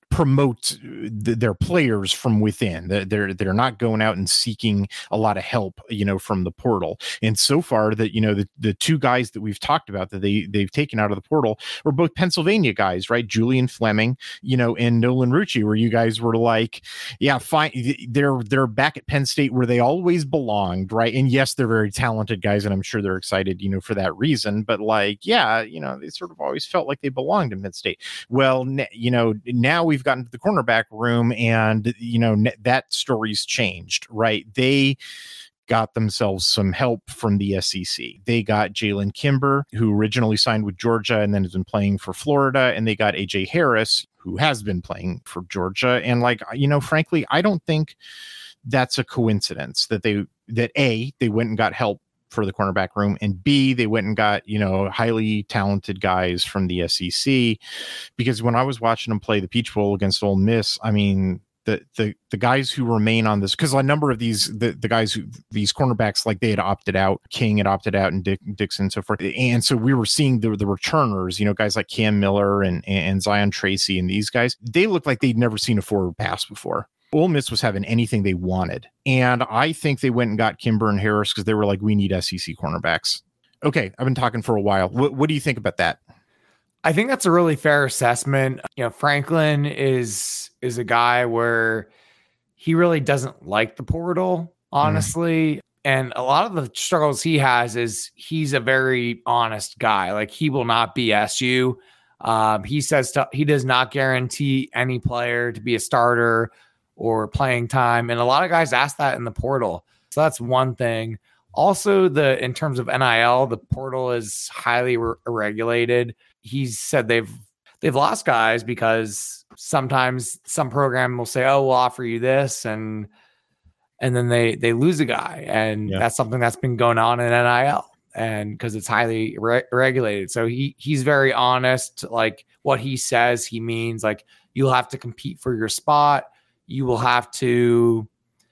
their players from within. They're not going out and seeking a lot of help, from the portal. And so far that, the two guys that we've talked about that they've taken out of the portal were both Pennsylvania guys, right? Julian Fleming, and Nolan Rucci, where you guys were like, yeah, fine. They're back at Penn State where they always belonged, right? And yes, they're very talented guys, and I'm sure they're excited, for that reason. But they sort of always felt like they belonged in Penn State. Well, now we've gotten to the cornerback room, and that story's changed, right? They got themselves some help from the SEC. They got Jalen Kimber, who originally signed with Georgia and then has been playing for Florida, and they got AJ Harris, who has been playing for Georgia. And frankly, I don't think that's a coincidence that they went and got help for the cornerback room, and B, they went and got, highly talented guys from the SEC, because when I was watching them play the Peach Bowl against Ole Miss, I mean, the guys who remain on this, because a number of these guys these cornerbacks, like they had opted out, King had opted out, and Dixon, and so forth, and so we were seeing the returners, guys like Cam Miller and Zion Tracy, and these guys, they looked like they'd never seen a forward pass before. Ole Miss was having anything they wanted. And I think they went and got Kimber and Harris because they were like, we need SEC cornerbacks. Okay, I've been talking for a while. What do you think about that? I think that's a really fair assessment. Franklin is a guy where he really doesn't like the portal, honestly. And a lot of the struggles he has is he's a very honest guy. Like, he will not BS you. He says he does not guarantee any player to be a starter or playing time. And a lot of guys ask that in the portal. So that's one thing. Also, in terms of NIL, the portal is highly regulated. He's said they've lost guys because sometimes some program will say, oh, we'll offer you this. And then they lose a guy. And that's something that's been going on in NIL, and because it's highly regulated. So he's very honest. Like, what he says, he means. Like, you'll have to compete for your spot. You will have to,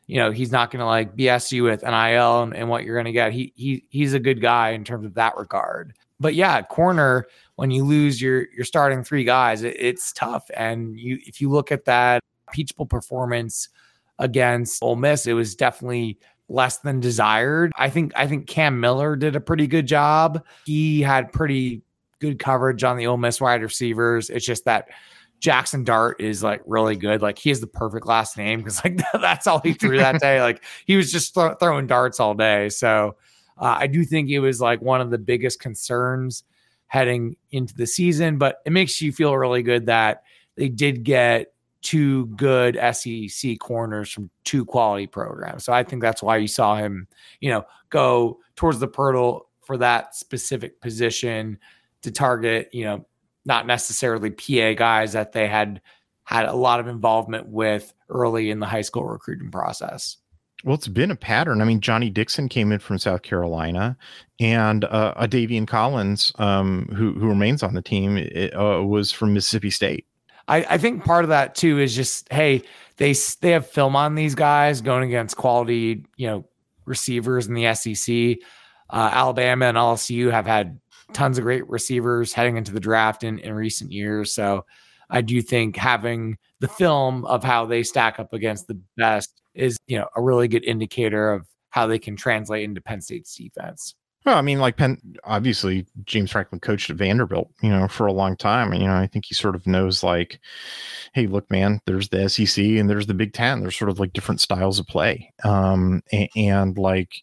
he's not going to like BS you with NIL and what you're going to get. He's a good guy in terms of that regard. But yeah, corner, when you lose your starting 3 guys, it's tough. And if you look at that Peach Bowl performance against Ole Miss, it was definitely less than desired. I think Cam Miller did a pretty good job. He had pretty good coverage on the Ole Miss wide receivers. It's just that Jackson Dart is like really good. Like he has the perfect last name because like that's all he threw that day. Like he was just throwing darts all day. So I do think it was like one of the biggest concerns heading into the season, but it makes you feel really good that they did get 2 good SEC corners from 2 quality programs. So I think that's why you saw him, go towards the portal for that specific position to target, not necessarily PA guys that they had a lot of involvement with early in the high school recruiting process. Well, it's been a pattern. I mean, Johnny Dixon came in from South Carolina, and Davian Collins, who remains on the team, was from Mississippi State. I think part of that too is just, hey, they have film on these guys going against quality, receivers in the SEC. Alabama and LSU have had tons of great receivers heading into the draft in recent years. So I do think having the film of how they stack up against the best is, a really good indicator of how they can translate into Penn State's defense. Well, I mean, like obviously James Franklin coached at Vanderbilt, for a long time. And, I think he sort of knows like, hey, look, man, there's the SEC and there's the Big Ten. There's sort of like different styles of play. And like,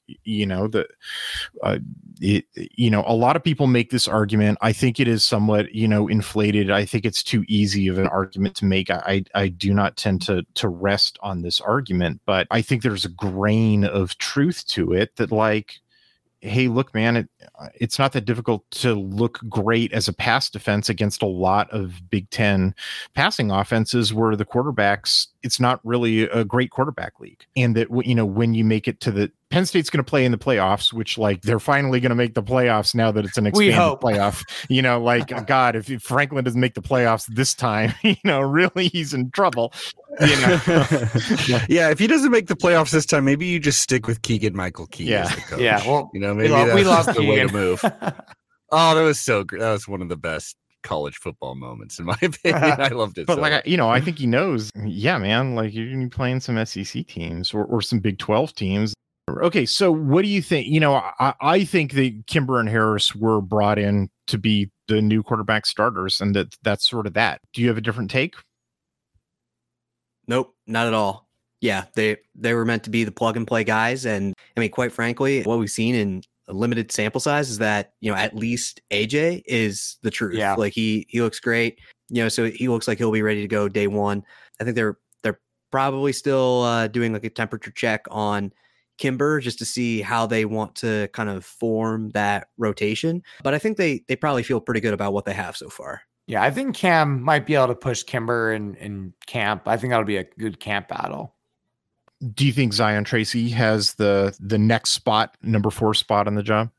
a lot of people make this argument. I think it is somewhat, inflated. I think it's too easy of an argument to make. I do not tend to rest on this argument, but I think there's a grain of truth to it that like, hey, look, man, it's not that difficult to look great as a pass defense against a lot of Big Ten passing offenses where the quarterbacks, it's not really a great quarterback league. And that, when you make it to the Penn State's going to play in the playoffs, which like they're finally going to make the playoffs now that it's an expanded playoff, like, God, if Franklin doesn't make the playoffs this time, really he's in trouble. Yeah, if he doesn't make the playoffs this time, maybe you just stick with Keegan Michael Key as the coach. Yeah, well, maybe that's the way to move. Oh, that was so great. That was one of the best college football moments in my opinion. I loved it. But I think he knows, yeah, man, like you're going to be playing some SEC teams or some Big 12 teams. Okay, so what do you think? I think that Kimber and Harris were brought in to be the new quarterback starters, and that's sort of that. Do you have a different take? Nope, not at all. Yeah, they were meant to be the plug and play guys, and I mean, quite frankly, what we've seen in a limited sample size is that at least AJ is the truth. Yeah, like he looks great. So he looks like he'll be ready to go day one. I think they're probably still doing like a temperature check on Kimber just to see how they want to kind of form that rotation. But I think they probably feel pretty good about what they have so far. Yeah, I think Cam might be able to push Kimber in camp. I think that'll be a good camp battle. Do you think Zion Tracy has the next spot, number 4 spot on the job?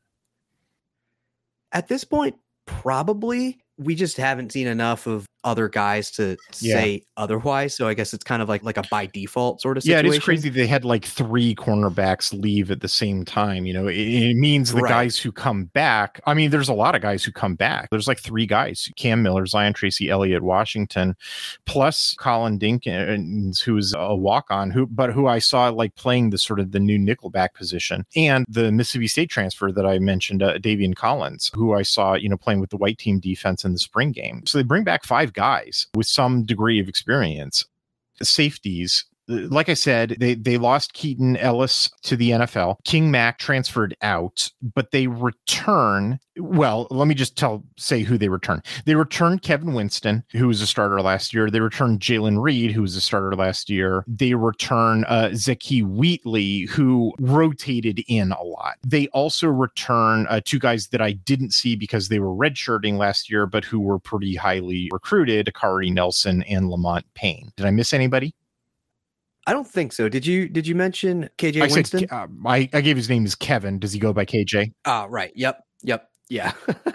At this point, probably. We just haven't seen enough of other guys to say otherwise. So I guess it's kind of like a by default sort of situation. Yeah, it is crazy. They had like 3 cornerbacks leave at the same time. It means the guys who come back. I mean, there's a lot of guys who come back. There's like 3 guys: Cam Miller, Zion Tracy, Elliott Washington, plus Colin Dinkins, who's a walk-on, who I saw like playing the sort of the new nickelback position, and the Mississippi State transfer that I mentioned, Davian Collins, who I saw playing with the white team defense in the spring game. So they bring back 5 guys with some degree of experience. Safeties, like I said, they lost Keaton Ellis to the NFL. King Mack transferred out, but they return. Well, let me just say who they return. They returned Kevin Winston, who was a starter last year. They returned Jalen Reed, who was a starter last year. They return Zeki Wheatley, who rotated in a lot. They also return 2 guys that I didn't see because they were redshirting last year, but who were pretty highly recruited: Akari Nelson and Lamont Payne. Did I miss anybody? I don't think so. Did you mention KJ Winston? I gave his name as Kevin. Does he go by KJ? Right. Yep. Yeah.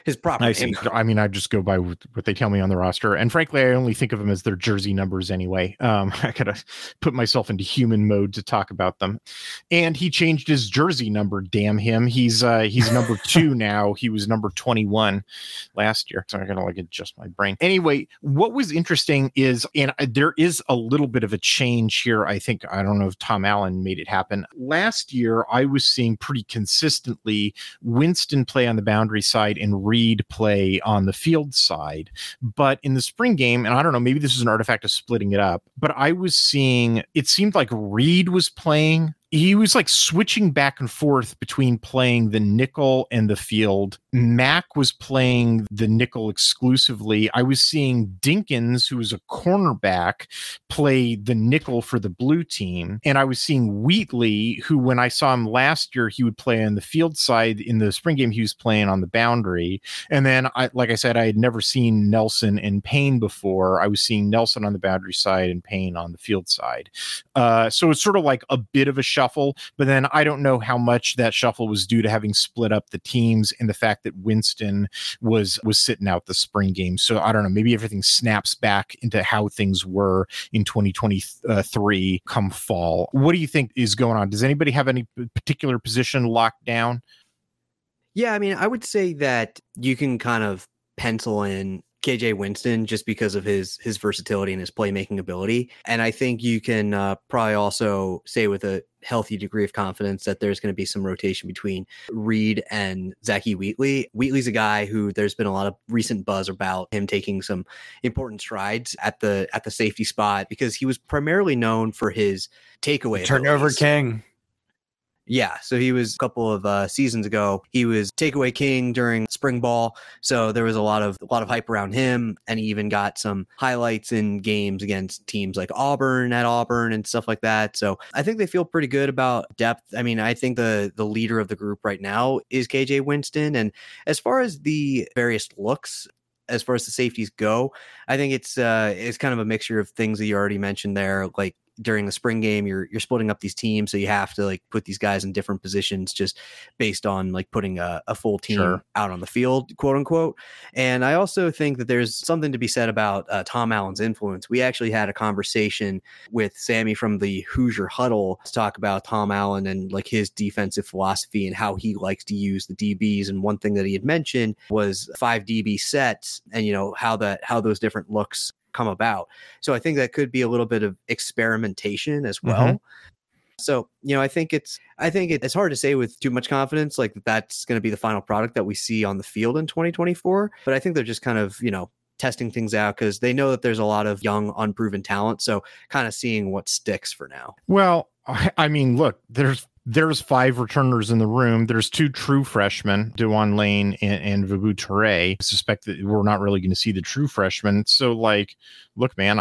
his proper I name. see. I mean, I just go by what they tell me on the roster, and frankly, I only think of them as their jersey numbers anyway. I gotta put myself into human mode to talk about them. And he changed his jersey number. Damn him! He's number 2 now. He was number 21 last year. So I gotta adjust my brain. Anyway, what was interesting is, and there is a little bit of a change here. I don't know if Tom Allen made it happen. Last year, I was seeing pretty consistently Winston play on the boundary side and Reed play on the field side. But in the spring game, and I don't know, maybe this is an artifact of splitting it up, but I was seeing, it seemed like Reed was playing. He was switching back and forth between playing the nickel and the field. Mack was playing the nickel exclusively. I was seeing Dinkins, who was a cornerback, play the nickel for the blue team. And I was seeing Wheatley, who when I saw him last year, he would play on the field side. In the spring game, he was playing on the boundary. And then, like I said, I had never seen Nelson and Payne before. I was seeing Nelson on the boundary side and Payne on the field side. So it's sort of like a bit of a shuffle, but then I don't know how much that shuffle was due to having split up the teams and the fact that Winston was sitting out the spring game. So I don't know, maybe everything snaps back into how things were in 2023 come fall. What do you think is going on? Does anybody have any particular position locked down? Yeah, I mean, I would say that you can kind of pencil in KJ Winston just because of his versatility and his playmaking ability. And I think you can probably also say with a healthy degree of confidence that there's going to be some rotation between Reed and Zachy Wheatley. Wheatley's a guy who there's been a lot of recent buzz about him taking some important strides at the safety spot because he was primarily known for his takeaway turnover abilities. king. Yeah, so he was a couple of seasons ago. He was takeaway king during spring ball, so there was a lot of hype around him, and he even got some highlights in games against teams like Auburn and stuff like that. So I think they feel pretty good about depth. I mean, I think the leader of the group right now is KJ Winston, and as far as the various looks, as far as the safeties go, I think it's kind of a mixture of things that you already mentioned there, like. During the spring game, you're splitting up these teams, so you have to put these guys in different positions just based on putting a full team out on the field, quote unquote. And I also think that there's something to be said about Tom Allen's influence. We actually had a conversation with Sammy from the Hoosier Huddle to talk about Tom Allen and his defensive philosophy and how he likes to use the DBs. And one thing that he had mentioned was 5 DB sets and how those different looks come about. So I think that could be a little bit of experimentation as well. Mm-hmm. So, I think it's hard to say with too much confidence, that's going to be the final product that we see on the field in 2024. But I think they're just kind of, testing things out because they know that there's a lot of young, unproven talent. So kind of seeing what sticks for now. Well, I mean, look, there's 5 returners in the room. There's 2 true freshmen, Dewan Lane and Vibhu Toure. I suspect that we're not really going to see the true freshmen. So look, man,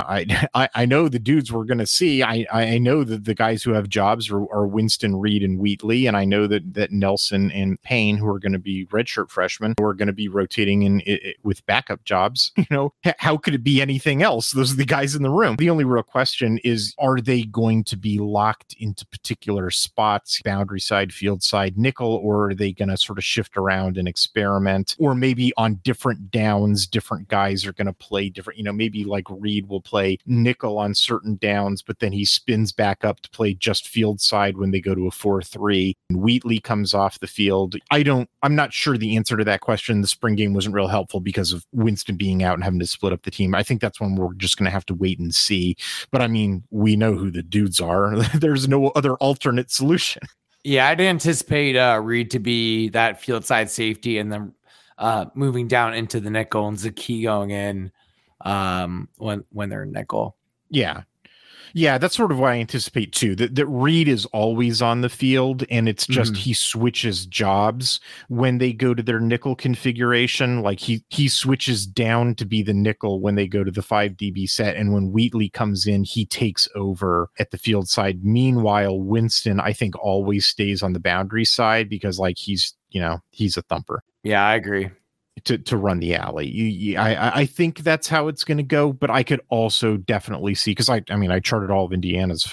I know the dudes we're going to see. I know that the guys who have jobs are Winston, Reed, and Wheatley. And I know that Nelson and Payne, who are going to be redshirt freshmen, who are going to be rotating in with backup jobs. How could it be anything else? Those are the guys in the room. The only real question is, are they going to be locked into particular spots? Boundary side, field side, nickel, or are they going to sort of shift around and experiment? Or maybe on different downs, different guys are going to play different, maybe Reed will play nickel on certain downs, but then he spins back up to play just field side when they go to a 4-3. And Wheatley comes off the field. I'm not sure the answer to that question. The spring game wasn't real helpful because of Winston being out and having to split up the team. I think that's one we're just going to have to wait and see. But I mean, we know who the dudes are. There's no other alternate solution. Yeah, I'd anticipate Reed to be that field side safety and then moving down into the nickel and Zaki going in when they're in nickel. Yeah, that's sort of what I anticipate too. That Reed is always on the field, and it's just he switches jobs when they go to their nickel configuration. He switches down to be the nickel when they go to the 5 DB set, and when Wheatley comes in, he takes over at the field side. Meanwhile, Winston, I think, always stays on the boundary side because he's a thumper. Yeah, I agree. To run the alley. I think that's how it's going to go, but I could also definitely see, because I charted all of Indiana's film.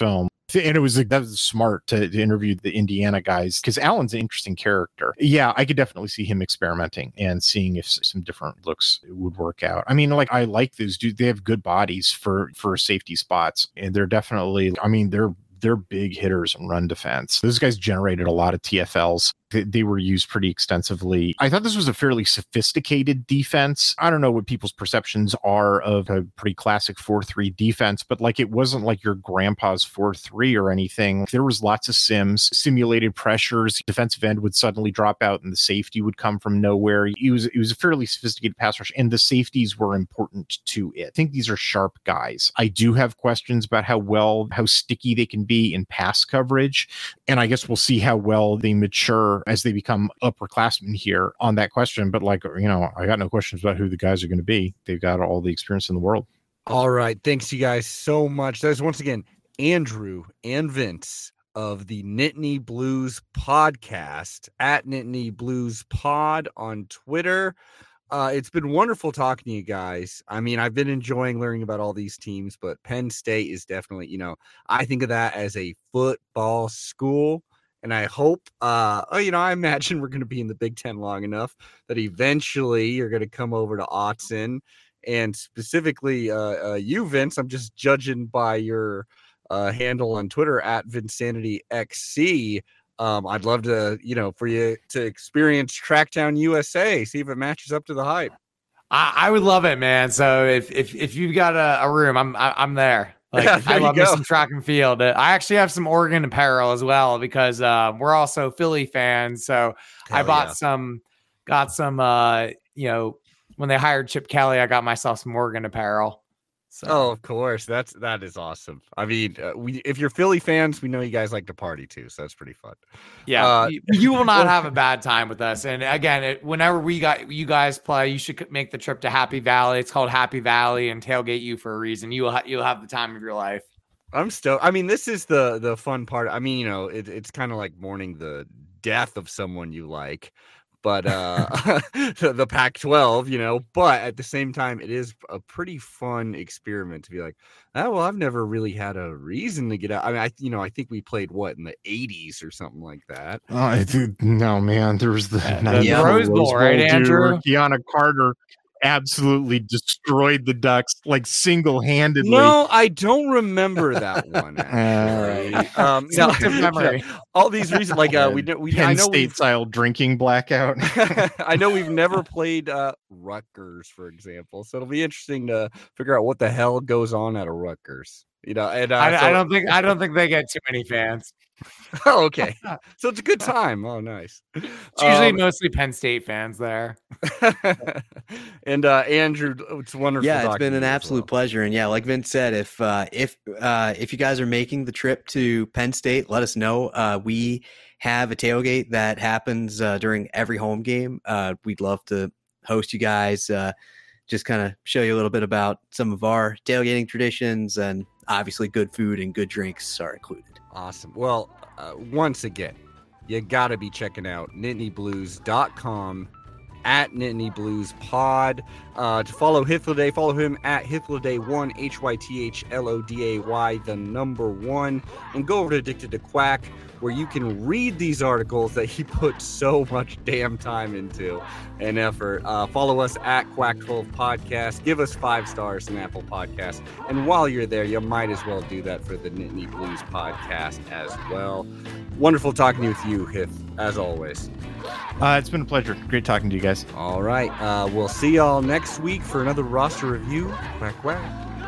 And that was smart to interview the Indiana guys because Allen's an interesting character. Yeah, I could definitely see him experimenting and seeing if some different looks would work out. I mean, like I like those dudes. They have good bodies for safety spots, and they're definitely. I mean, they're big hitters in run defense. Those guys generated a lot of TFLs. They were used pretty extensively. I thought this was a fairly sophisticated defense. I don't know what people's perceptions are of a pretty classic 4-3 defense, but like it wasn't like your grandpa's 4-3 or anything. There was lots of sims, simulated pressures. Defensive end would suddenly drop out and the safety would come from nowhere. It was a fairly sophisticated pass rush, and the safeties were important to it. I think these are sharp guys. I do have questions about how sticky they can be in pass coverage, and I guess we'll see how well they mature as they become upperclassmen here on that question. But like, I got no questions about who the guys are going to be. They've got all the experience in the world. All right. Thanks you guys so much. There's once again, Andrew and Vince of the Nittany Blues podcast at Nittany Blues Pod on Twitter. It's been wonderful talking to you guys. I mean, I've been enjoying learning about all these teams, but Penn State is definitely, I think of that as a football school. And I hope, I imagine we're going to be in the Big Ten long enough that eventually you're going to come over to Autzen. And specifically, you, Vince, I'm just judging by your handle on Twitter at VincinityXC. I'd love to, for you to experience Tracktown USA, see if it matches up to the hype. I would love it, man. So if you've got a room, I'm there. Like, yeah, I love me some track and field. I actually have some Oregon apparel as well because we're also Philly fans. So I got some, when they hired Chip Kelly, I got myself some Oregon apparel. So. Oh, of course. That is awesome. I mean, if you're Philly fans, we know you guys like to party too, so that's pretty fun. Yeah, you will not have a bad time with us. And again, whenever you guys play, you should make the trip to Happy Valley. It's called Happy Valley and tailgate you for a reason. You'll have the time of your life. I'm stoked. I mean, this is the fun part. I mean, it's kind of like mourning the death of someone you like. But the Pac-12, but at the same time, it is a pretty fun experiment to be like, I've never really had a reason to get out. I mean, I think we played in the 80s or something like that. No, man, there was the Rose Bowl, right, Andrew? Kiana Carter absolutely destroyed the Ducks like single-handedly. No, I don't remember that one. Actually, memory. All these reasons, like we Penn I know State style drinking blackout. I know we've never played Rutgers, for example, so it'll be interesting to figure out what the hell goes on at a Rutgers. And I don't think they get too many fans. Oh, okay. So it's a good time. Oh, nice. It's usually mostly Penn State fans there. And Andrew, it's wonderful. Yeah, it's been an absolute pleasure. And yeah, like Vince said, if you guys are making the trip to Penn State, let us know. We have a tailgate that happens during every home game. We'd love to host you guys. Just kind of show you a little bit about some of our tailgating traditions, and obviously good food and good drinks are included. Awesome. Well, once again, you got to be checking out NittanyBlues.com at Nittany Blues Pod. To follow Hythloday, follow him at Hythloday1, HYTHLODAY, 1. And go over to Addicted to Quack, where you can read these articles that he put so much damn time into and effort. Follow us at Quack12 Podcast. Give us 5 stars in Apple Podcasts. And while you're there, you might as well do that for the Nittany Blues Podcast as well. Wonderful talking with you, Hith, as always. It's been a pleasure. Great talking to you guys. All right. We'll see y'all next week for another roster review. Quack, quack.